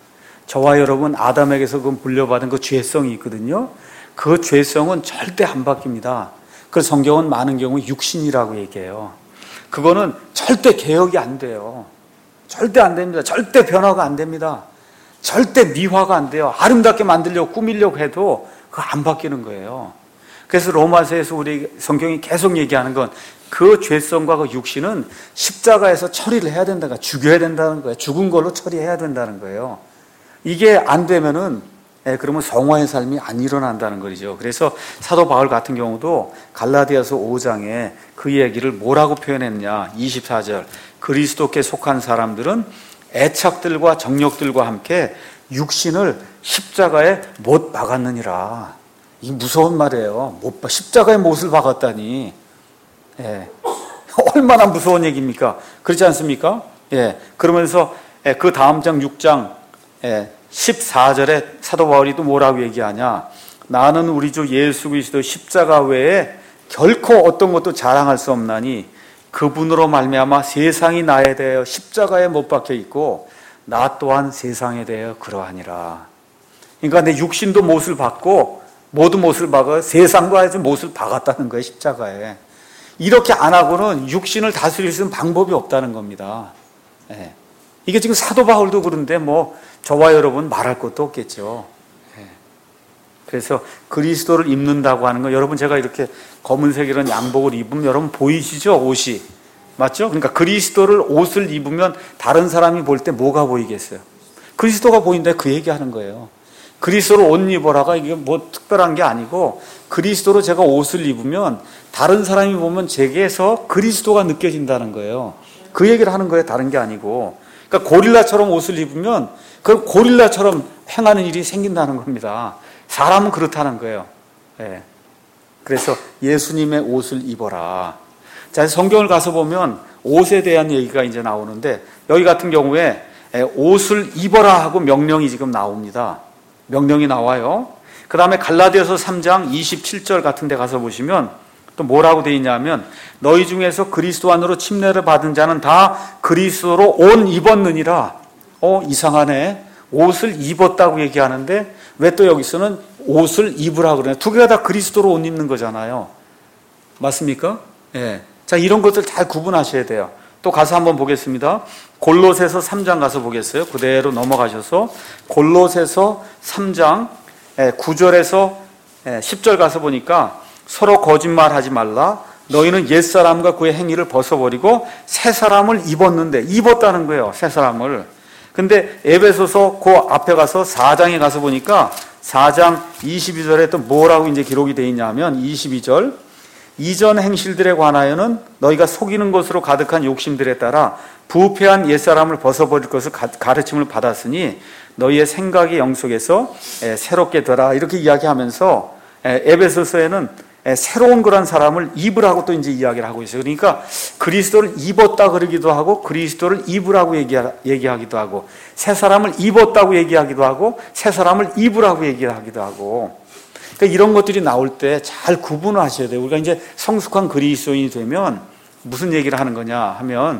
저와 여러분 아담에게서 그 물려받은 그 죄성이 있거든요. 그 죄성은 절대 안 바뀝니다. 그래서 성경은 많은 경우 육신이라고 얘기해요. 그거는 절대 개혁이 안 돼요. 절대 안 됩니다. 절대 변화가 안 됩니다. 절대 미화가 안 돼요. 아름답게 만들려고 꾸미려고 해도 그거 안 바뀌는 거예요. 그래서 로마서에서 우리 성경이 계속 얘기하는 건 그 죄성과 그 육신은 십자가에서 처리를 해야 된다는 거예요. 죽여야 된다는 거예요. 죽은 걸로 처리해야 된다는 거예요. 이게 안 되면은, 예, 그러면 성화의 삶이 안 일어난다는 거죠. 그래서 사도 바울 같은 경우도 갈라디아서 오 장에 그 얘기를 뭐라고 표현했냐? 이십사 절, 그리스도께 속한 사람들은 애착들과 정욕들과 함께 육신을 십자가에 못 박았느니라. 이 무서운 말이에요. 못 박, 십자가에 못을 박았다니. 예. 얼마나 무서운 얘기입니까? 그렇지 않습니까? 예. 그러면서 그 다음 장 육 장 십사 절에 사도 바울이 또 뭐라고 얘기하냐? 나는 우리 주 예수 그리스도 십자가 외에 결코 어떤 것도 자랑할 수 없나니 그분으로 말미암아 세상이 나에 대하여 십자가에 못 박혀 있고 나 또한 세상에 대하여 그러하니라. 그러니까 내 육신도 못을 박고 모두 못을 박아 세상과 해서 못을 박았다는 거예요. 십자가에. 이렇게 안 하고는 육신을 다스릴 수 있는 방법이 없다는 겁니다. 예. 이게 지금 사도 바울도 그런데 뭐 저와 여러분 말할 것도 없겠죠. 예. 그래서 그리스도를 입는다고 하는 거, 여러분 제가 이렇게 검은색 이런 양복을 입으면 여러분 보이시죠? 옷이. 맞죠? 그러니까 그리스도를 옷을 입으면 다른 사람이 볼 때 뭐가 보이겠어요? 그리스도가 보인다, 그 얘기하는 거예요. 그리스도로 옷 입어라가 이게 뭐 특별한 게 아니고 그리스도로 제가 옷을 입으면 다른 사람이 보면 제게서 그리스도가 느껴진다는 거예요. 그 얘기를 하는 거예요. 다른 게 아니고. 그러니까 고릴라처럼 옷을 입으면 그 고릴라처럼 행하는 일이 생긴다는 겁니다. 사람은 그렇다는 거예요. 예. 그래서 예수님의 옷을 입어라. 자, 성경을 가서 보면 옷에 대한 얘기가 이제 나오는데 여기 같은 경우에 옷을 입어라 하고 명령이 지금 나옵니다. 명령이 나와요. 그 다음에 갈라디아서 삼 장 이십칠 절 같은 데 가서 보시면 또 뭐라고 되어 있냐면 너희 중에서 그리스도 안으로 침례를 받은 자는 다 그리스도로 옷 입었느니라. 어, 이상하네. 옷을 입었다고 얘기하는데 왜 또 여기서는 옷을 입으라 그러냐. 두 개가 다 그리스도로 옷 입는 거잖아요. 맞습니까? 예. 자, 이런 것들 잘 구분하셔야 돼요. 또 가서 한번 보겠습니다. 골로새서 삼 장 가서 보겠어요. 그대로 넘어가셔서 골로새서 삼 장 구 절에서 십 절 가서 보니까 서로 거짓말하지 말라. 너희는 옛사람과 그의 행위를 벗어버리고 새 사람을 입었는데 입었다는 거예요. 새 사람을. 근데 에베소서 그 앞에 가서 사 장에 가서 보니까 사 장 이십이 절에 또 뭐라고 이제 기록이 되어 있냐면 이십이 절 이전 행실들에 관하여는 너희가 속이는 것으로 가득한 욕심들에 따라 부패한 옛사람을 벗어버릴 것을 가르침을 받았으니 너희의 생각의 영속에서 새롭게 되라. 이렇게 이야기하면서 에베소서에는 새로운 그런 사람을 입으라고 또 이제 이야기를 하고 있어요. 그러니까 그리스도를 입었다 그러기도 하고 그리스도를 입으라고 얘기하기도 하고 새 사람을 입었다고 얘기하기도 하고 새 사람을 입으라고 얘기하기도 하고 그러니까 이런 것들이 나올 때 잘 구분을 하셔야 돼요. 우리가 이제 성숙한 그리스도인이 되면 무슨 얘기를 하는 거냐 하면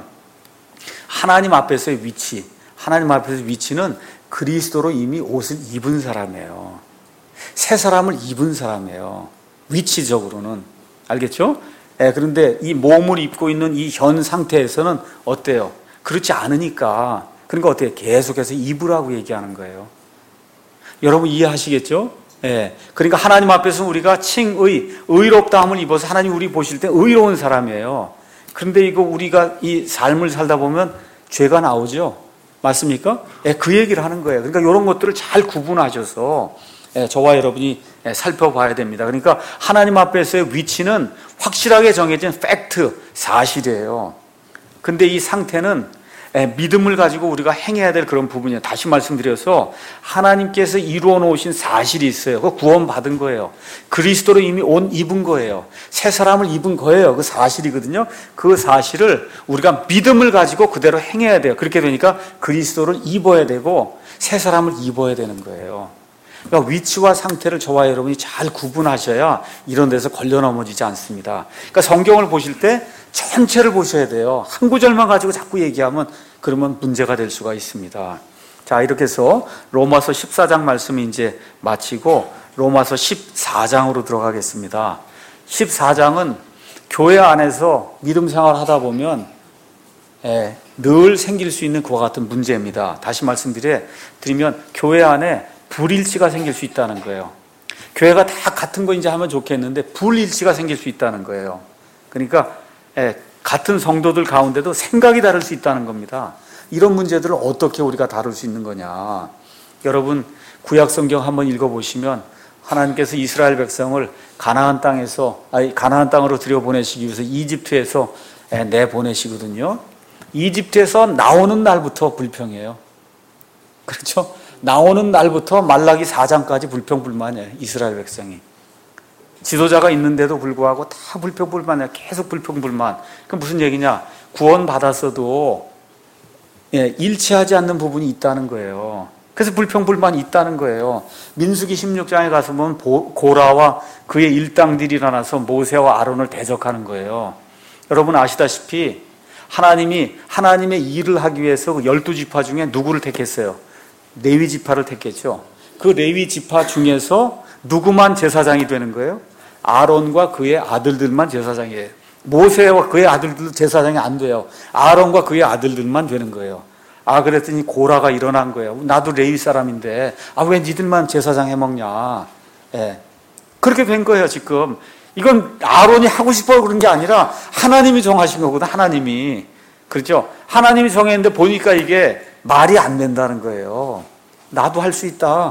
하나님 앞에서의 위치, 하나님 앞에서의 위치는 그리스도로 이미 옷을 입은 사람이에요. 새 사람을 입은 사람이에요. 위치적으로는. 알겠죠? 예, 그런데 이 몸을 입고 있는 이 현 상태에서는 어때요? 그렇지 않으니까. 그러니까 어때요? 계속해서 입으라고 얘기하는 거예요. 여러분 이해하시겠죠? 예. 그러니까 하나님 앞에서 우리가 칭의, 의롭다함을 입어서 하나님 우리 보실 때 의로운 사람이에요. 그런데 이거 우리가 이 삶을 살다 보면 죄가 나오죠? 맞습니까? 예, 그 얘기를 하는 거예요. 그러니까 이런 것들을 잘 구분하셔서 예, 저와 여러분이 예, 살펴봐야 됩니다. 그러니까 하나님 앞에서의 위치는 확실하게 정해진 팩트, 사실이에요. 근데 이 상태는 예, 믿음을 가지고 우리가 행해야 될 그런 부분이에요. 다시 말씀드려서 하나님께서 이루어 놓으신 사실이 있어요. 그거 구원받은 거예요. 그리스도로 이미 옷 입은 거예요. 새 사람을 입은 거예요. 그 사실이거든요. 그 사실을 우리가 믿음을 가지고 그대로 행해야 돼요. 그렇게 되니까 그리스도를 입어야 되고 새 사람을 입어야 되는 거예요. 그러니까 위치와 상태를 저와 여러분이 잘 구분하셔야 이런 데서 걸려 넘어지지 않습니다. 그러니까 성경을 보실 때 전체를 보셔야 돼요. 한 구절만 가지고 자꾸 얘기하면 그러면 문제가 될 수가 있습니다. 자, 이렇게 해서 로마서 십사 장 말씀이 이제 마치고 로마서 십사 장으로 들어가겠습니다. 십사 장은 교회 안에서 믿음 생활을 하다 보면 예, 늘 생길 수 있는 그와 같은 문제입니다. 다시 말씀드리면 교회 안에 불일치가 생길 수 있다는 거예요. 교회가 다 같은 거 이제 하면 좋겠는데 불일치가 생길 수 있다는 거예요. 그러니까 예, 같은 성도들 가운데도 생각이 다를 수 있다는 겁니다. 이런 문제들을 어떻게 우리가 다룰 수 있는 거냐. 여러분 구약 성경 한번 읽어보시면 하나님께서 이스라엘 백성을 가나안 땅에서 아니 가나안 땅으로 들여보내시기 위해서 이집트에서 예, 내보내시거든요. 이집트에서 나오는 날부터 불평해요. 그렇죠? 나오는 날부터 말라기 사 장까지 불평불만이에요. 이스라엘 백성이. 지도자가 있는데도 불구하고 다 불평불만이에요. 계속 불평불만. 그럼 무슨 얘기냐? 구원 받았어도 예, 일치하지 않는 부분이 있다는 거예요. 그래서 불평불만이 있다는 거예요. 민수기 십육 장에 가서 보면 고라와 그의 일당들이 일어나서 모세와 아론을 대적하는 거예요. 여러분 아시다시피 하나님이 하나님의 일을 하기 위해서 열두 지파 중에 누구를 택했어요? 레위 지파를 택했죠. 그 레위 지파 중에서 누구만 제사장이 되는 거예요? 아론과 그의 아들들만 제사장이에요. 모세와 그의 아들들도 제사장이 안 돼요. 아론과 그의 아들들만 되는 거예요. 아, 그랬더니 고라가 일어난 거예요. 나도 레위 사람인데 아, 왜 니들만 제사장 해먹냐. 예. 그렇게 된 거예요. 지금 이건 아론이 하고 싶어 그런 게 아니라 하나님이 정하신 거거든. 하나님이. 그렇죠? 하나님이 정했는데 보니까 이게 말이 안 된다는 거예요. 나도 할 수 있다.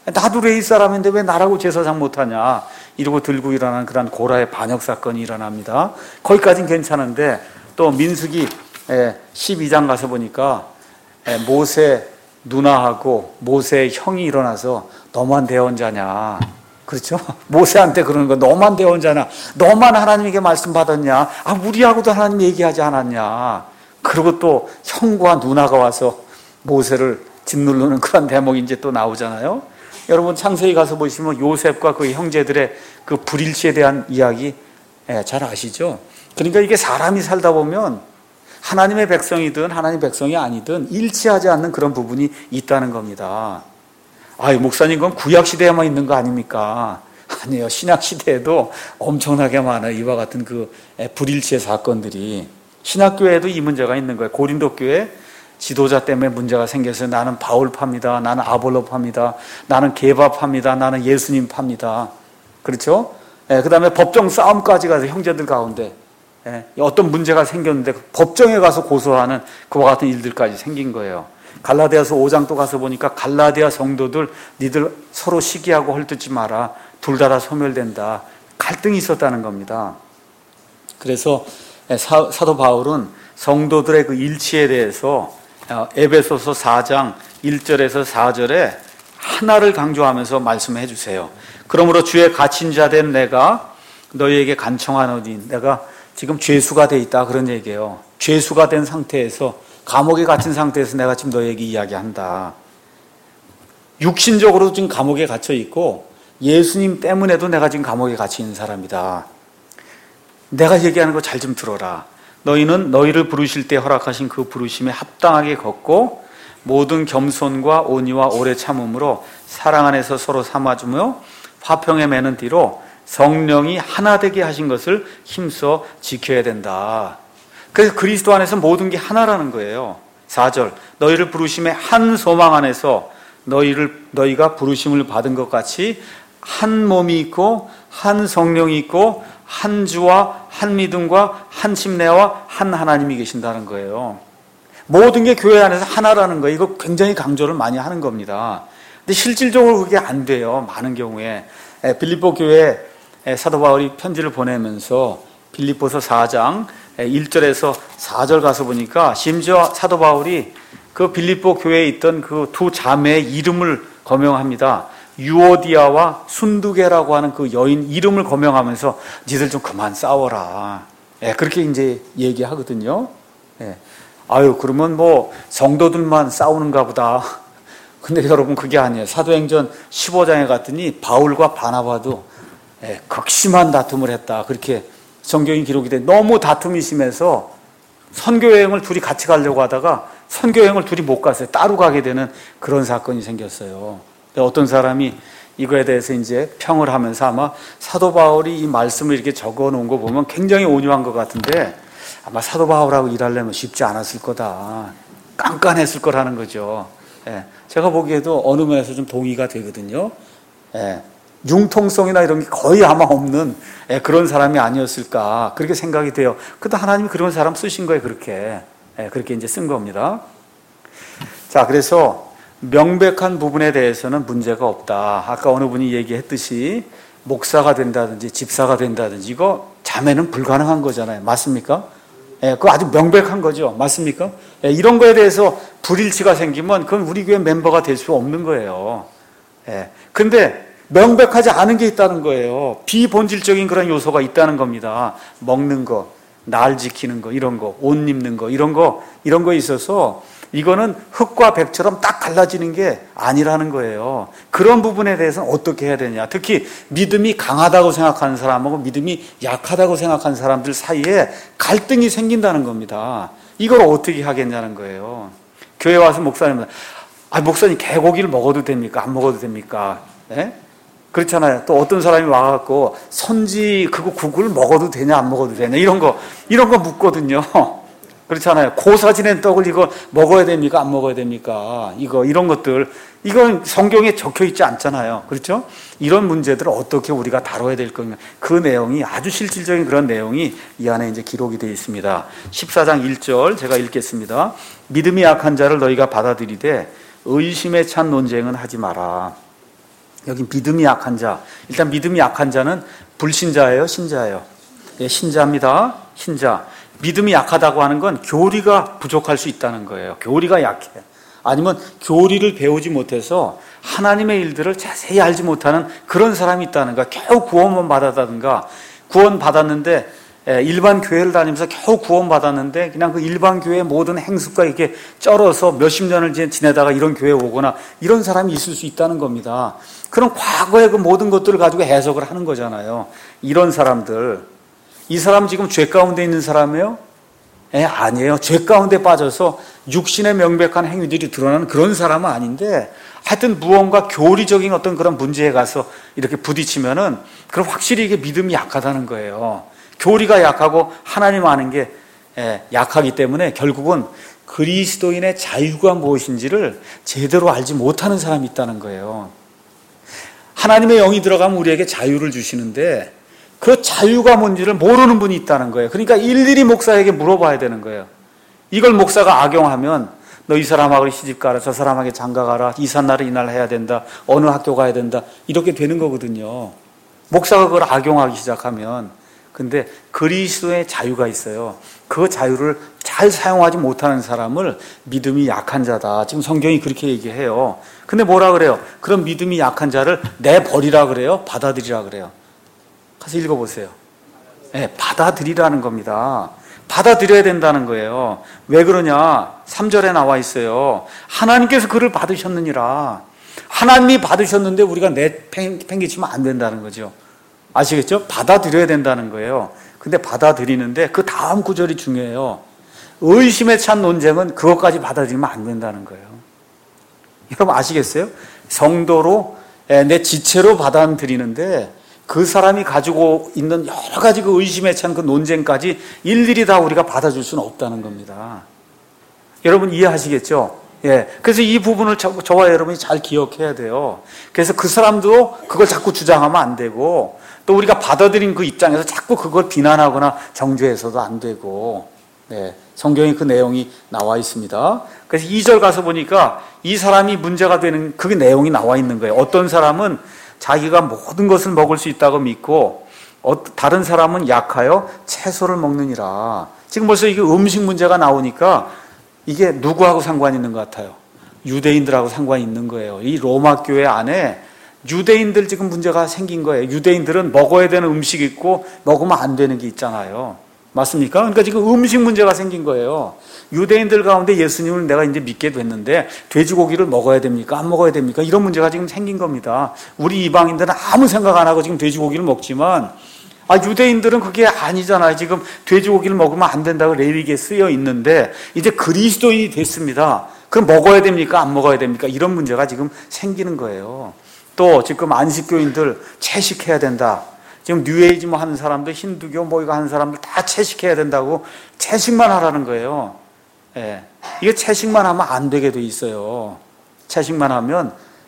나도 레위 사람인데 왜 나라고 제사장 못하냐 이러고 들고 일어나는 그런 고라의 반역 사건이 일어납니다. 거기까지는 괜찮은데 또 민수기 십이 장 가서 보니까 모세 누나하고 모세의 형이 일어나서 너만 대언자냐, 그렇죠? 모세한테 그러는 거, 너만 대언자냐, 너만 하나님에게 말씀 받았냐, 아 우리하고도 하나님 얘기하지 않았냐. 그리고 또 형과 누나가 와서 모세를 짓누르는 그런 대목이 이제 또 나오잖아요. 여러분 창세기 가서 보시면 요셉과 그 형제들의 그 불일치에 대한 이야기 잘 아시죠? 그러니까 이게 사람이 살다 보면 하나님의 백성이든 하나님의 백성이 아니든 일치하지 않는 그런 부분이 있다는 겁니다. 아유, 목사님, 그건 구약시대에만 있는 거 아닙니까? 아니에요. 신약시대에도 엄청나게 많아요. 이와 같은 그 불일치의 사건들이. 신약교회에도 이 문제가 있는 거예요. 고린도교회 지도자 때문에 문제가 생겨서 나는 바울파입니다. 나는 아볼로파입니다. 나는 게바파입니다. 나는 예수님 파입니다. 그렇죠? 예, 그 다음에 법정 싸움까지 가서 형제들 가운데 예, 어떤 문제가 생겼는데 법정에 가서 고소하는 그와 같은 일들까지 생긴 거예요. 갈라디아서 오 장 또 가서 보니까 갈라디아 성도들 니들 서로 시기하고 헐뜯지 마라. 둘 다 다 소멸된다. 갈등이 있었다는 겁니다. 그래서 사, 사도 바울은 성도들의 그 일치에 대해서 에베소서 사 장 일 절에서 사 절에 하나를 강조하면서 말씀해 주세요. 그러므로 주의 갇힌 자 된 내가 너희에게 간청하노니, 내가 지금 죄수가 돼 있다 그런 얘기예요. 죄수가 된 상태에서, 감옥에 갇힌 상태에서 내가 지금 너희에게 이야기한다. 육신적으로 지금 감옥에 갇혀 있고 예수님 때문에도 내가 지금 감옥에 갇혀 있는 사람이다. 내가 얘기하는 거 잘 좀 들어라. 너희는 너희를 부르실 때 허락하신 그 부르심에 합당하게 걷고 모든 겸손과 온유와 오래 참음으로 사랑 안에서 서로 삼아주며 화평에 매는 뒤로 성령이 하나 되게 하신 것을 힘써 지켜야 된다. 그래서 그리스도 안에서 모든 게 하나라는 거예요. 사 절 너희를 부르심에 한 소망 안에서 너희를 너희가 부르심을 받은 것 같이 한 몸이 있고 한 성령이 있고 한 주와 한 믿음과 한 침례와 한 하나님이 계신다는 거예요. 모든 게 교회 안에서 하나라는 거예요. 이거 굉장히 강조를 많이 하는 겁니다. 근데 실질적으로 그게 안 돼요. 많은 경우에. 빌립보 교회에 사도 바울이 편지를 보내면서 빌립보서 사 장 일 절에서 사 절 가서 보니까 심지어 사도 바울이 그 빌립보 교회에 있던 그 두 자매의 이름을 거명합니다. 유오디아와 순두계라고 하는 그 여인 이름을 거명하면서 니들 좀 그만 싸워라. 예, 그렇게 이제 얘기하거든요. 예. 아유, 그러면 뭐 성도들만 싸우는가 보다. 근데 여러분 그게 아니에요. 사도행전 십오 장에 갔더니 바울과 바나바도 예, 극심한 다툼을 했다. 그렇게 성경이 기록이 돼. 너무 다툼이 심해서 선교여행을 둘이 같이 가려고 하다가 선교여행을 둘이 못 갔어요. 따로 가게 되는 그런 사건이 생겼어요. 어떤 사람이 이거에 대해서 이제 평을 하면서 아마 사도 바울이 이 말씀을 이렇게 적어 놓은 거 보면 굉장히 온유한 것 같은데 아마 사도 바울하고 일하려면 쉽지 않았을 거다. 깐깐했을 거라는 거죠. 예, 제가 보기에도 어느 면에서 좀 동의가 되거든요. 예, 융통성이나 이런 게 거의 아마 없는 예, 그런 사람이 아니었을까 그렇게 생각이 돼요. 그래도 하나님이 그런 사람 쓰신 거예요. 그렇게 예, 그렇게 이제 쓴 겁니다. 자, 그래서 명백한 부분에 대해서는 문제가 없다. 아까 어느 분이 얘기했듯이 목사가 된다든지 집사가 된다든지 이거 자매는 불가능한 거잖아요. 맞습니까? 예, 그거 아주 명백한 거죠. 맞습니까? 예, 이런 거에 대해서 불일치가 생기면 그건 우리 교회 멤버가 될 수 없는 거예요. 예, 근데 명백하지 않은 게 있다는 거예요. 비본질적인 그런 요소가 있다는 겁니다. 먹는 거, 날 지키는 거, 이런 거, 옷 입는 거, 이런 거, 이런 거에 있어서 이거는 흙과 백처럼 딱 갈라지는 게 아니라는 거예요. 그런 부분에 대해서는 어떻게 해야 되냐. 특히 믿음이 강하다고 생각하는 사람하고 믿음이 약하다고 생각하는 사람들 사이에 갈등이 생긴다는 겁니다. 이걸 어떻게 하겠냐는 거예요. 교회 와서 목사님, 아, 목사님 개고기를 먹어도 됩니까? 안 먹어도 됩니까? 예? 그렇잖아요. 또 어떤 사람이 와갖고 선지 그거 국을 먹어도 되냐 안 먹어도 되냐 이런 거 이런 거 묻거든요. 그렇잖아요. 고사 지낸 떡을 이거 먹어야 됩니까? 안 먹어야 됩니까? 이거, 이런 것들. 이건 성경에 적혀 있지 않잖아요. 그렇죠? 이런 문제들을 어떻게 우리가 다뤄야 될 건가. 그 내용이 아주 실질적인 그런 내용이 이 안에 이제 기록이 되어 있습니다. 십사 장 일 절 제가 읽겠습니다. 믿음이 약한 자를 너희가 받아들이되 의심에 찬 논쟁은 하지 마라. 여기 믿음이 약한 자. 일단 믿음이 약한 자는 불신자예요, 신자예요? 예, 신자입니다. 신자. 믿음이 약하다고 하는 건 교리가 부족할 수 있다는 거예요. 교리가 약해. 아니면 교리를 배우지 못해서 하나님의 일들을 자세히 알지 못하는 그런 사람이 있다는 거야. 겨우 구원만 받았다든가, 구원 받았는데 일반 교회를 다니면서 겨우 구원 받았는데 그냥 그 일반 교회의 모든 행습과 이렇게 쩔어서 몇십 년을 지내다가 이런 교회에 오거나 이런 사람이 있을 수 있다는 겁니다. 그럼 과거의 그 모든 것들을 가지고 해석을 하는 거잖아요. 이런 사람들, 이 사람 지금 죄 가운데 있는 사람이에요? 예, 아니에요. 죄 가운데 빠져서 육신의 명백한 행위들이 드러나는 그런 사람은 아닌데, 하여튼 무언가 교리적인 어떤 그런 문제에 가서 이렇게 부딪히면은 그럼 확실히 이게 믿음이 약하다는 거예요. 교리가 약하고 하나님 아는 게 약하기 때문에 결국은 그리스도인의 자유가 무엇인지를 제대로 알지 못하는 사람이 있다는 거예요. 하나님의 영이 들어가면 우리에게 자유를 주시는데 그 자유가 뭔지를 모르는 분이 있다는 거예요. 그러니까 일일이 목사에게 물어봐야 되는 거예요. 이걸 목사가 악용하면 너 이 사람하고 시집 가라, 저 사람에게 장가 가라, 이삿날은 이날 해야 된다, 어느 학교 가야 된다, 이렇게 되는 거거든요. 목사가 그걸 악용하기 시작하면. 근데 그리스도의 자유가 있어요. 그 자유를 잘 사용하지 못하는 사람을 믿음이 약한 자다. 지금 성경이 그렇게 얘기해요. 근데 뭐라 그래요? 그런 믿음이 약한 자를 내버리라 그래요? 받아들이라 그래요? 가서 읽어보세요. 네, 받아들이라는 겁니다. 받아들여야 된다는 거예요. 왜 그러냐? 삼 절에 나와 있어요. 하나님께서 그를 받으셨느니라. 하나님이 받으셨는데 우리가 내팽개치면 안 된다는 거죠. 아시겠죠? 받아들여야 된다는 거예요. 근데 받아들이는데 그 다음 구절이 중요해요. 의심에 찬 논쟁은 그것까지 받아들이면 안 된다는 거예요. 여러분 아시겠어요? 성도로 내 지체로 받아들이는데 그 사람이 가지고 있는 여러 가지 그 의심에 찬 그 논쟁까지 일일이 다 우리가 받아줄 수는 없다는 겁니다. 여러분 이해하시겠죠? 예. 그래서 이 부분을 저, 저와 여러분이 잘 기억해야 돼요. 그래서 그 사람도 그걸 자꾸 주장하면 안 되고, 또 우리가 받아들인 그 입장에서 자꾸 그걸 비난하거나 정죄해서도 안 되고, 네. 성경에 그 내용이 나와 있습니다. 그래서 이 절 가서 보니까 이 사람이 문제가 되는 그 내용이 나와 있는 거예요. 어떤 사람은 자기가 모든 것을 먹을 수 있다고 믿고, 다른 사람은 약하여 채소를 먹느니라. 지금 벌써 이게 음식 문제가 나오니까 이게 누구하고 상관이 있는 것 같아요? 유대인들하고 상관이 있는 거예요. 이 로마 교회 안에 유대인들 지금 문제가 생긴 거예요. 유대인들은 먹어야 되는 음식이 있고 먹으면 안 되는 게 있잖아요. 맞습니까? 그러니까 지금 음식 문제가 생긴 거예요. 유대인들 가운데 예수님을 내가 이제 믿게 됐는데 돼지고기를 먹어야 됩니까? 안 먹어야 됩니까? 이런 문제가 지금 생긴 겁니다. 우리 이방인들은 아무 생각 안 하고 지금 돼지고기를 먹지만, 아, 유대인들은 그게 아니잖아요. 지금 돼지고기를 먹으면 안 된다고 레위기에 쓰여 있는데 이제 그리스도인이 됐습니다. 그럼 먹어야 됩니까? 안 먹어야 됩니까? 이런 문제가 지금 생기는 거예요. 또 지금 안식교인들 채식해야 된다. 지금 뉴에이지 뭐 하는 사람들, 힌두교 뭐 이거 하는 사람들 다 채식해야 된다고 채식만 하라는 거예요. 예. 이게 채식만 하면 안 되게 돼 있어요. 채식만 하면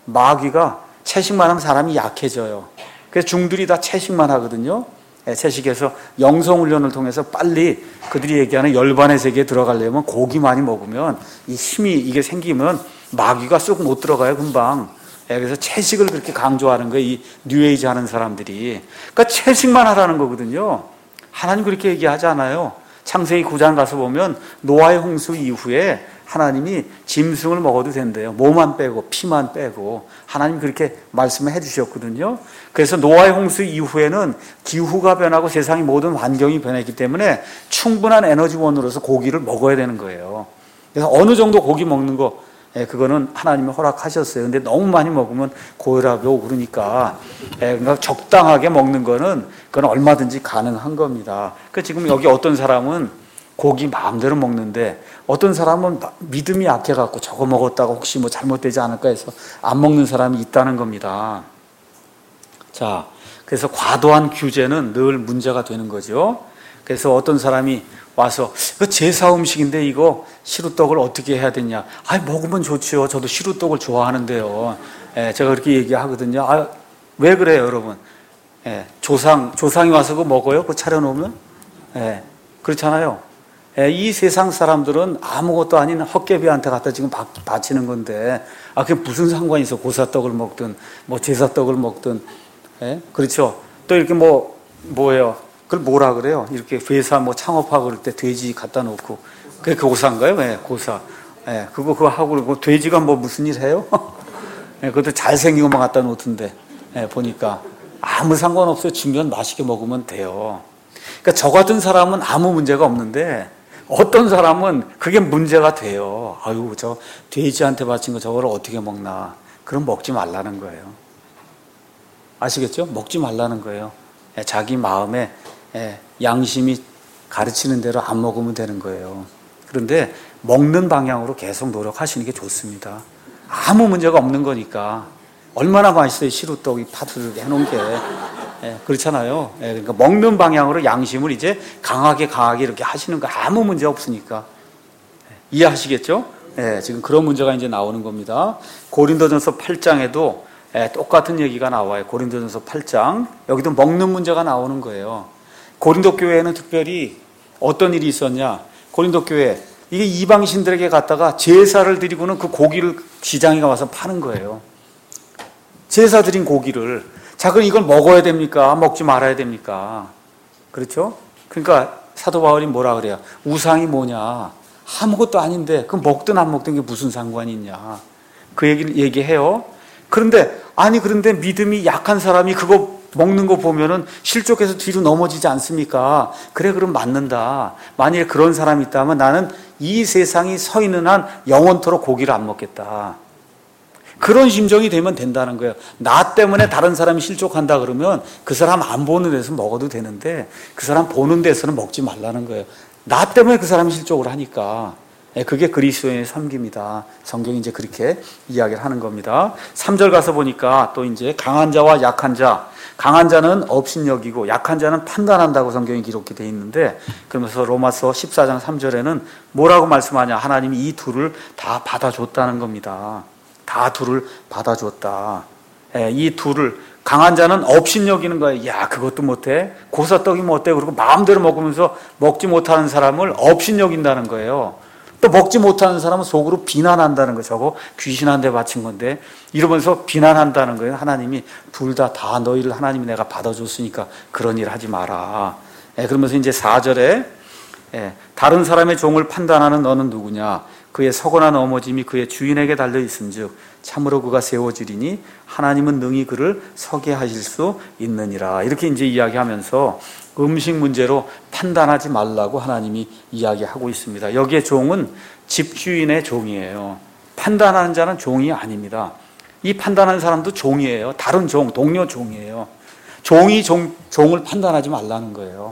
마귀가, 채식만 하면 사람이 약해져요. 그래서 중들이 다 채식만 하거든요. 예, 채식해서 영성훈련을 통해서 빨리 그들이 얘기하는 열반의 세계에 들어가려면 고기 많이 먹으면 이 힘이 이게 생기면 마귀가 쑥 못 들어가요, 금방. 예, 그래서 채식을 그렇게 강조하는 거예요, 이 뉴에이지 하는 사람들이. 그러니까 채식만 하라는 거거든요. 하나님 그렇게 얘기하지 않아요. 창세기 구 장 가서 보면 노아의 홍수 이후에 하나님이 짐승을 먹어도 된대요. 몸만 빼고 피만 빼고 하나님 그렇게 말씀을 해주셨거든요. 그래서 노아의 홍수 이후에는 기후가 변하고 세상의 모든 환경이 변했기 때문에 충분한 에너지원으로서 고기를 먹어야 되는 거예요. 그래서 어느 정도 고기 먹는 거, 예, 그거는 하나님이 허락하셨어요. 근데 너무 많이 먹으면 고혈압이 오고 그러니까, 예, 그러니까 적당하게 먹는 거는 그건 얼마든지 가능한 겁니다. 그 지금 여기 어떤 사람은 고기 마음대로 먹는데 어떤 사람은 믿음이 약해갖고 저거 먹었다가 혹시 뭐 잘못되지 않을까 해서 안 먹는 사람이 있다는 겁니다. 자, 그래서 과도한 규제는 늘 문제가 되는 거죠. 그래서 어떤 사람이 와서 그 제사 음식인데 이거 시루떡을 어떻게 해야 되냐? 아, 먹으면 좋지요. 저도 시루떡을 좋아하는데요. 예, 제가 그렇게 얘기하거든요. 아, 왜 그래요, 여러분? 예, 조상 조상이 와서 그거 먹어요? 그거 차려놓으면? 예, 그렇잖아요. 예, 이 세상 사람들은 아무것도 아닌 헛개비한테 갖다 지금 바치는 건데, 아, 그게 무슨 상관이 있어? 고사떡을 먹든, 뭐 제사떡을 먹든, 예? 그렇죠? 또 이렇게 뭐, 뭐예요? 그걸 뭐라 그래요? 이렇게 회사 뭐 창업하고 그럴 때 돼지 갖다 놓고, 그게 고사인가요? 예, 고사. 예, 그거, 그거 하고, 그리고 돼지가 뭐 무슨 일 해요? 예, 그것도 잘생긴 것만 갖다 놓던데, 예, 보니까. 아무 상관없어요. 중요한 맛있게 먹으면 돼요. 그러니까 저 같은 사람은 아무 문제가 없는데, 어떤 사람은 그게 문제가 돼요. 아유, 저 돼지한테 바친 거 저거를 어떻게 먹나. 그럼 먹지 말라는 거예요. 아시겠죠? 먹지 말라는 거예요. 예, 자기 마음에 예, 양심이 가르치는 대로 안 먹으면 되는 거예요. 그런데 먹는 방향으로 계속 노력하시는 게 좋습니다. 아무 문제가 없는 거니까. 얼마나 맛있어요. 시루떡이 파스를 해놓은 게. 예, 그렇잖아요. 예, 그러니까 먹는 방향으로 양심을 이제 강하게 강하게 이렇게 하시는 거 아무 문제 없으니까. 예, 이해하시겠죠? 예, 지금 그런 문제가 이제 나오는 겁니다. 고린도전서 팔 장에도 예, 똑같은 얘기가 나와요. 고린도전서 팔 장. 여기도 먹는 문제가 나오는 거예요. 고린도 교회에는 특별히 어떤 일이 있었냐? 고린도 교회, 이게 이방신들에게 갔다가 제사를 드리고는 그 고기를 시장에 가서 파는 거예요. 제사 드린 고기를. 자, 그럼 이걸 먹어야 됩니까? 먹지 말아야 됩니까? 그렇죠? 그러니까 사도 바울이 뭐라 그래요? 우상이 뭐냐? 아무것도 아닌데, 그 먹든 안 먹든 게 무슨 상관이 있냐? 그 얘기를 얘기해요. 그런데, 아니, 그런데 믿음이 약한 사람이 그거 먹는 거 보면은 실족해서 뒤로 넘어지지 않습니까? 그래, 그럼 맞는다. 만약에 그런 사람이 있다면 나는 이 세상이 서 있는 한 영원토록 고기를 안 먹겠다. 그런 심정이 되면 된다는 거예요. 나 때문에 다른 사람이 실족한다 그러면 그 사람 안 보는 데서 먹어도 되는데 그 사람 보는 데서는 먹지 말라는 거예요. 나 때문에 그 사람이 실족을 하니까. 그게 그리스도인의 섬깁니다. 성경이 이제 그렇게 이야기를 하는 겁니다. 삼 절 가서 보니까 또 이제 강한 자와 약한 자, 강한 자는 업신여기고 약한 자는 판단한다고 성경이 기록이 되어 있는데, 그러면서 로마서 십사 장 삼 절에는 뭐라고 말씀하냐? 하나님이 이 둘을 다 받아줬다는 겁니다. 다 둘을 받아줬다. 예, 이 둘을, 강한 자는 업신여기는 거예요. 야, 그것도 못해? 고사떡이 뭐 어때? 그리고 마음대로 먹으면서 먹지 못하는 사람을 업신여긴다는 거예요. 또 먹지 못하는 사람은 속으로 비난한다는 거예요. 저거 귀신한테 바친 건데, 이러면서 비난한다는 거예요. 하나님이 둘 다 다 너희를 하나님이 내가 받아줬으니까 그런 일 하지 마라. 예, 그러면서 이제 사 절에 예, 다른 사람의 종을 판단하는 너는 누구냐? 그의 서거나 넘어짐이 그의 주인에게 달려 있은즉 참으로 그가 세워지리니 하나님은 능히 그를 서게 하실 수 있느니라. 이렇게 이제 이야기하면서 음식 문제로 판단하지 말라고 하나님이 이야기하고 있습니다. 여기에 종은 집주인의 종이에요. 판단하는 자는 종이 아닙니다. 이 판단하는 사람도 종이에요. 다른 종, 동료 종이에요. 종이 종, 종을 판단하지 말라는 거예요.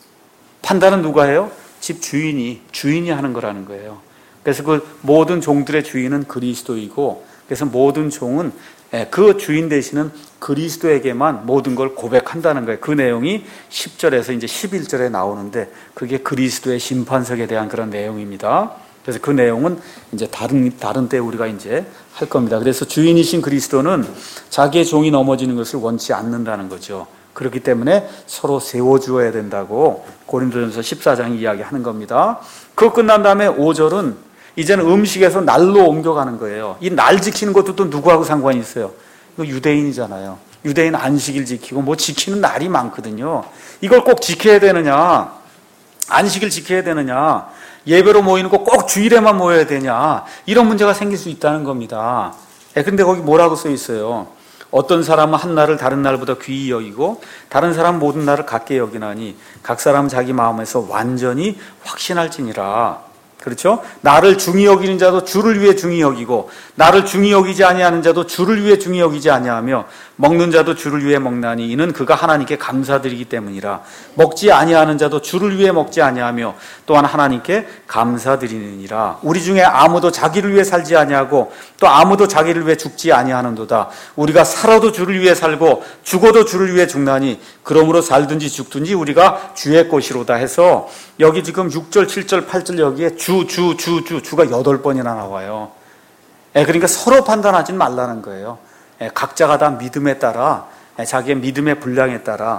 판단은 누가 해요? 집주인이, 주인이 하는 거라는 거예요. 그래서 그 모든 종들의 주인은 그리스도이고, 그래서 모든 종은 그 주인 되시는 그리스도에게만 모든 걸 고백한다는 거예요. 그 내용이 십 절에서 이제 십일 절에 나오는데, 그게 그리스도의 심판석에 대한 그런 내용입니다. 그래서 그 내용은 이제 다른, 다른 때 우리가 이제 할 겁니다. 그래서 주인이신 그리스도는 자기의 종이 넘어지는 것을 원치 않는다는 거죠. 그렇기 때문에 서로 세워주어야 된다고 고린도전서 십사 장이 이야기하는 겁니다. 그거 끝난 다음에 오 절은 이제는 음식에서 날로 옮겨가는 거예요. 이 날 지키는 것도 또 누구하고 상관이 있어요? 이거 유대인이잖아요. 유대인 안식일 지키고 뭐 지키는 날이 많거든요. 이걸 꼭 지켜야 되느냐? 안식일 지켜야 되느냐? 예배로 모이는 거 꼭 주일에만 모여야 되냐? 이런 문제가 생길 수 있다는 겁니다. 근데 거기 뭐라고 써 있어요? 어떤 사람은 한 날을 다른 날보다 귀히 여기고 다른 사람은 모든 날을 같게 여기나니 각 사람은 자기 마음에서 완전히 확신할지니라. 그렇죠? 나를 중히 여기는 자도 주를 위해 중히 여기고 나를 중히 여기지 아니하는 자도 주를 위해 중히 여기지 아니하며 먹는 자도 주를 위해 먹나니 이는 그가 하나님께 감사드리기 때문이라. 먹지 아니하는 자도 주를 위해 먹지 아니하며 또한 하나님께 감사드리느니라. 우리 중에 아무도 자기를 위해 살지 아니하고 또 아무도 자기를 위해 죽지 아니하는도다. 우리가 살아도 주를 위해 살고 죽어도 주를 위해 죽나니 그러므로 살든지 죽든지 우리가 주의 것이로다 해서 여기 지금 육 절, 칠 절, 팔 절 여기에 주, 주, 주, 주, 주가 여덟 번이나 나와요. 예, 그러니까 서로 판단하지 말라는 거예요. 예, 각자가 다 믿음에 따라, 예, 자기의 믿음의 분량에 따라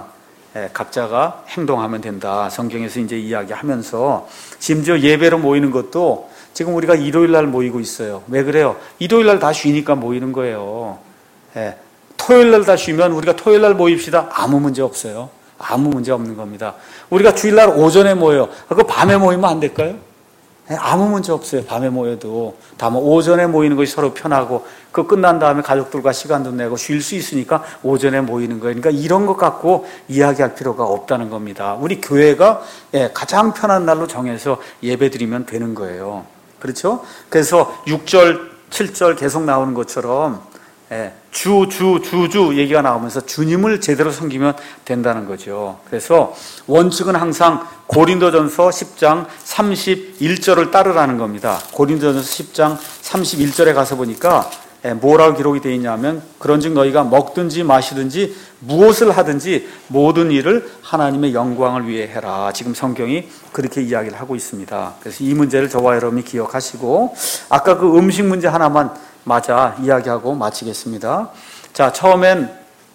각자가 행동하면 된다. 성경에서 이제 이야기하면서 심지어 예배로 모이는 것도 지금 우리가 일요일 날 모이고 있어요. 왜 그래요? 일요일 날 다 쉬니까 모이는 거예요. 예. 토요일 날 다 쉬면 우리가 토요일 날 모입시다. 아무 문제 없어요. 아무 문제 없는 겁니다. 우리가 주일 날 오전에 모여요. 그거 밤에 모이면 안 될까요? 예, 아무 문제 없어요. 밤에 모여도. 다만 오전에 모이는 것이 서로 편하고 그 끝난 다음에 가족들과 시간도 내고 쉴 수 있으니까 오전에 모이는 거예요. 그러니까 이런 것 갖고 이야기할 필요가 없다는 겁니다. 우리 교회가 예, 가장 편한 날로 정해서 예배드리면 되는 거예요. 그렇죠? 그래서 육 절, 칠 절 계속 나오는 것처럼 예, 주, 주, 주, 주 얘기가 나오면서 주님을 제대로 섬기면 된다는 거죠. 그래서 원칙은 항상 고린도전서 십 장 삼십일 절을 따르라는 겁니다. 고린도전서 십 장 삼십일 절에 가서 보니까 예, 뭐라고 기록이 되어 있냐면 그런즉 너희가 먹든지 마시든지 무엇을 하든지 모든 일을 하나님의 영광을 위해 해라. 지금 성경이 그렇게 이야기를 하고 있습니다. 그래서 이 문제를 저와 여러분이 기억하시고 아까 그 음식 문제 하나만 맞아 이야기하고 마치겠습니다. 자, 처음엔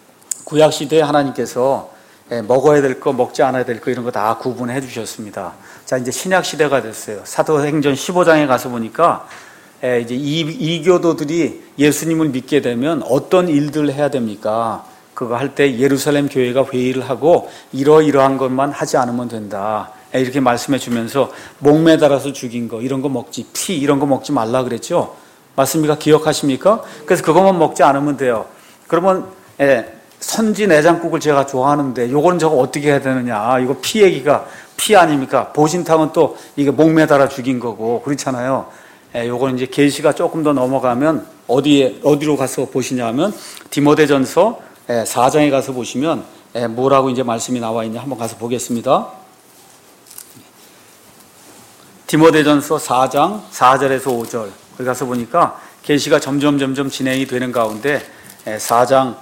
구약시대에 하나님께서 먹어야 될 거, 먹지 않아야 될 거 이런 거 다 구분해 주셨습니다. 자, 이제 신약시대가 됐어요. 사도행전 십오 장에 가서 보니까 이제 이, 이교도들이 예수님을 믿게 되면 어떤 일들을 해야 됩니까? 그거 할 때 예루살렘 교회가 회의를 하고 이러이러한 것만 하지 않으면 된다. 이렇게 말씀해 주면서 목매달아서 죽인 거 이런 거 먹지, 피 이런 거 먹지 말라 그랬죠? 맞습니까? 기억하십니까? 그래서 그것만 먹지 않으면 돼요. 그러면 예, 선지 내장국을 제가 좋아하는데 요거는 저거 어떻게 해야 되느냐? 이거 피 얘기가 피 아닙니까? 보신탕은 또 이게 목매달아 죽인 거고 그렇잖아요. 예, 요거는 이제 계시가 조금 더 넘어가면 어디에 어디로 가서 보시냐면 디모데전서 예, 사 장에 가서 보시면 예, 뭐라고 이제 말씀이 나와 있냐 한번 가서 보겠습니다. 디모데전서 사 장 사 절에서 오 절 거기 가서 보니까 계시가 점점 점점 진행이 되는 가운데 사 장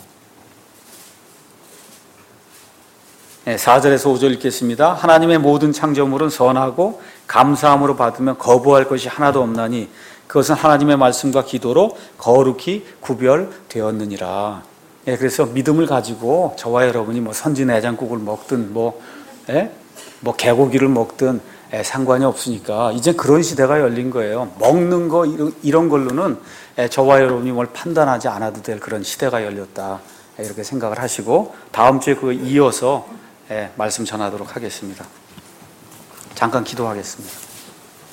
사 절에서 오 절 읽겠습니다. 하나님의 모든 창조물은 선하고 감사함으로 받으면 거부할 것이 하나도 없나니 그것은 하나님의 말씀과 기도로 거룩히 구별되었느니라. 예, 그래서 믿음을 가지고 저와 여러분이 뭐 선지내장국을 먹든 뭐, 예? 뭐 개고기를 먹든 예, 상관이 없으니까 이제 그런 시대가 열린 거예요. 먹는 거 이런 걸로는 예, 저와 여러분이 뭘 판단하지 않아도 될 그런 시대가 열렸다. 예, 이렇게 생각을 하시고 다음 주에 그 이어서 예, 말씀 전하도록 하겠습니다. 잠깐 기도하겠습니다.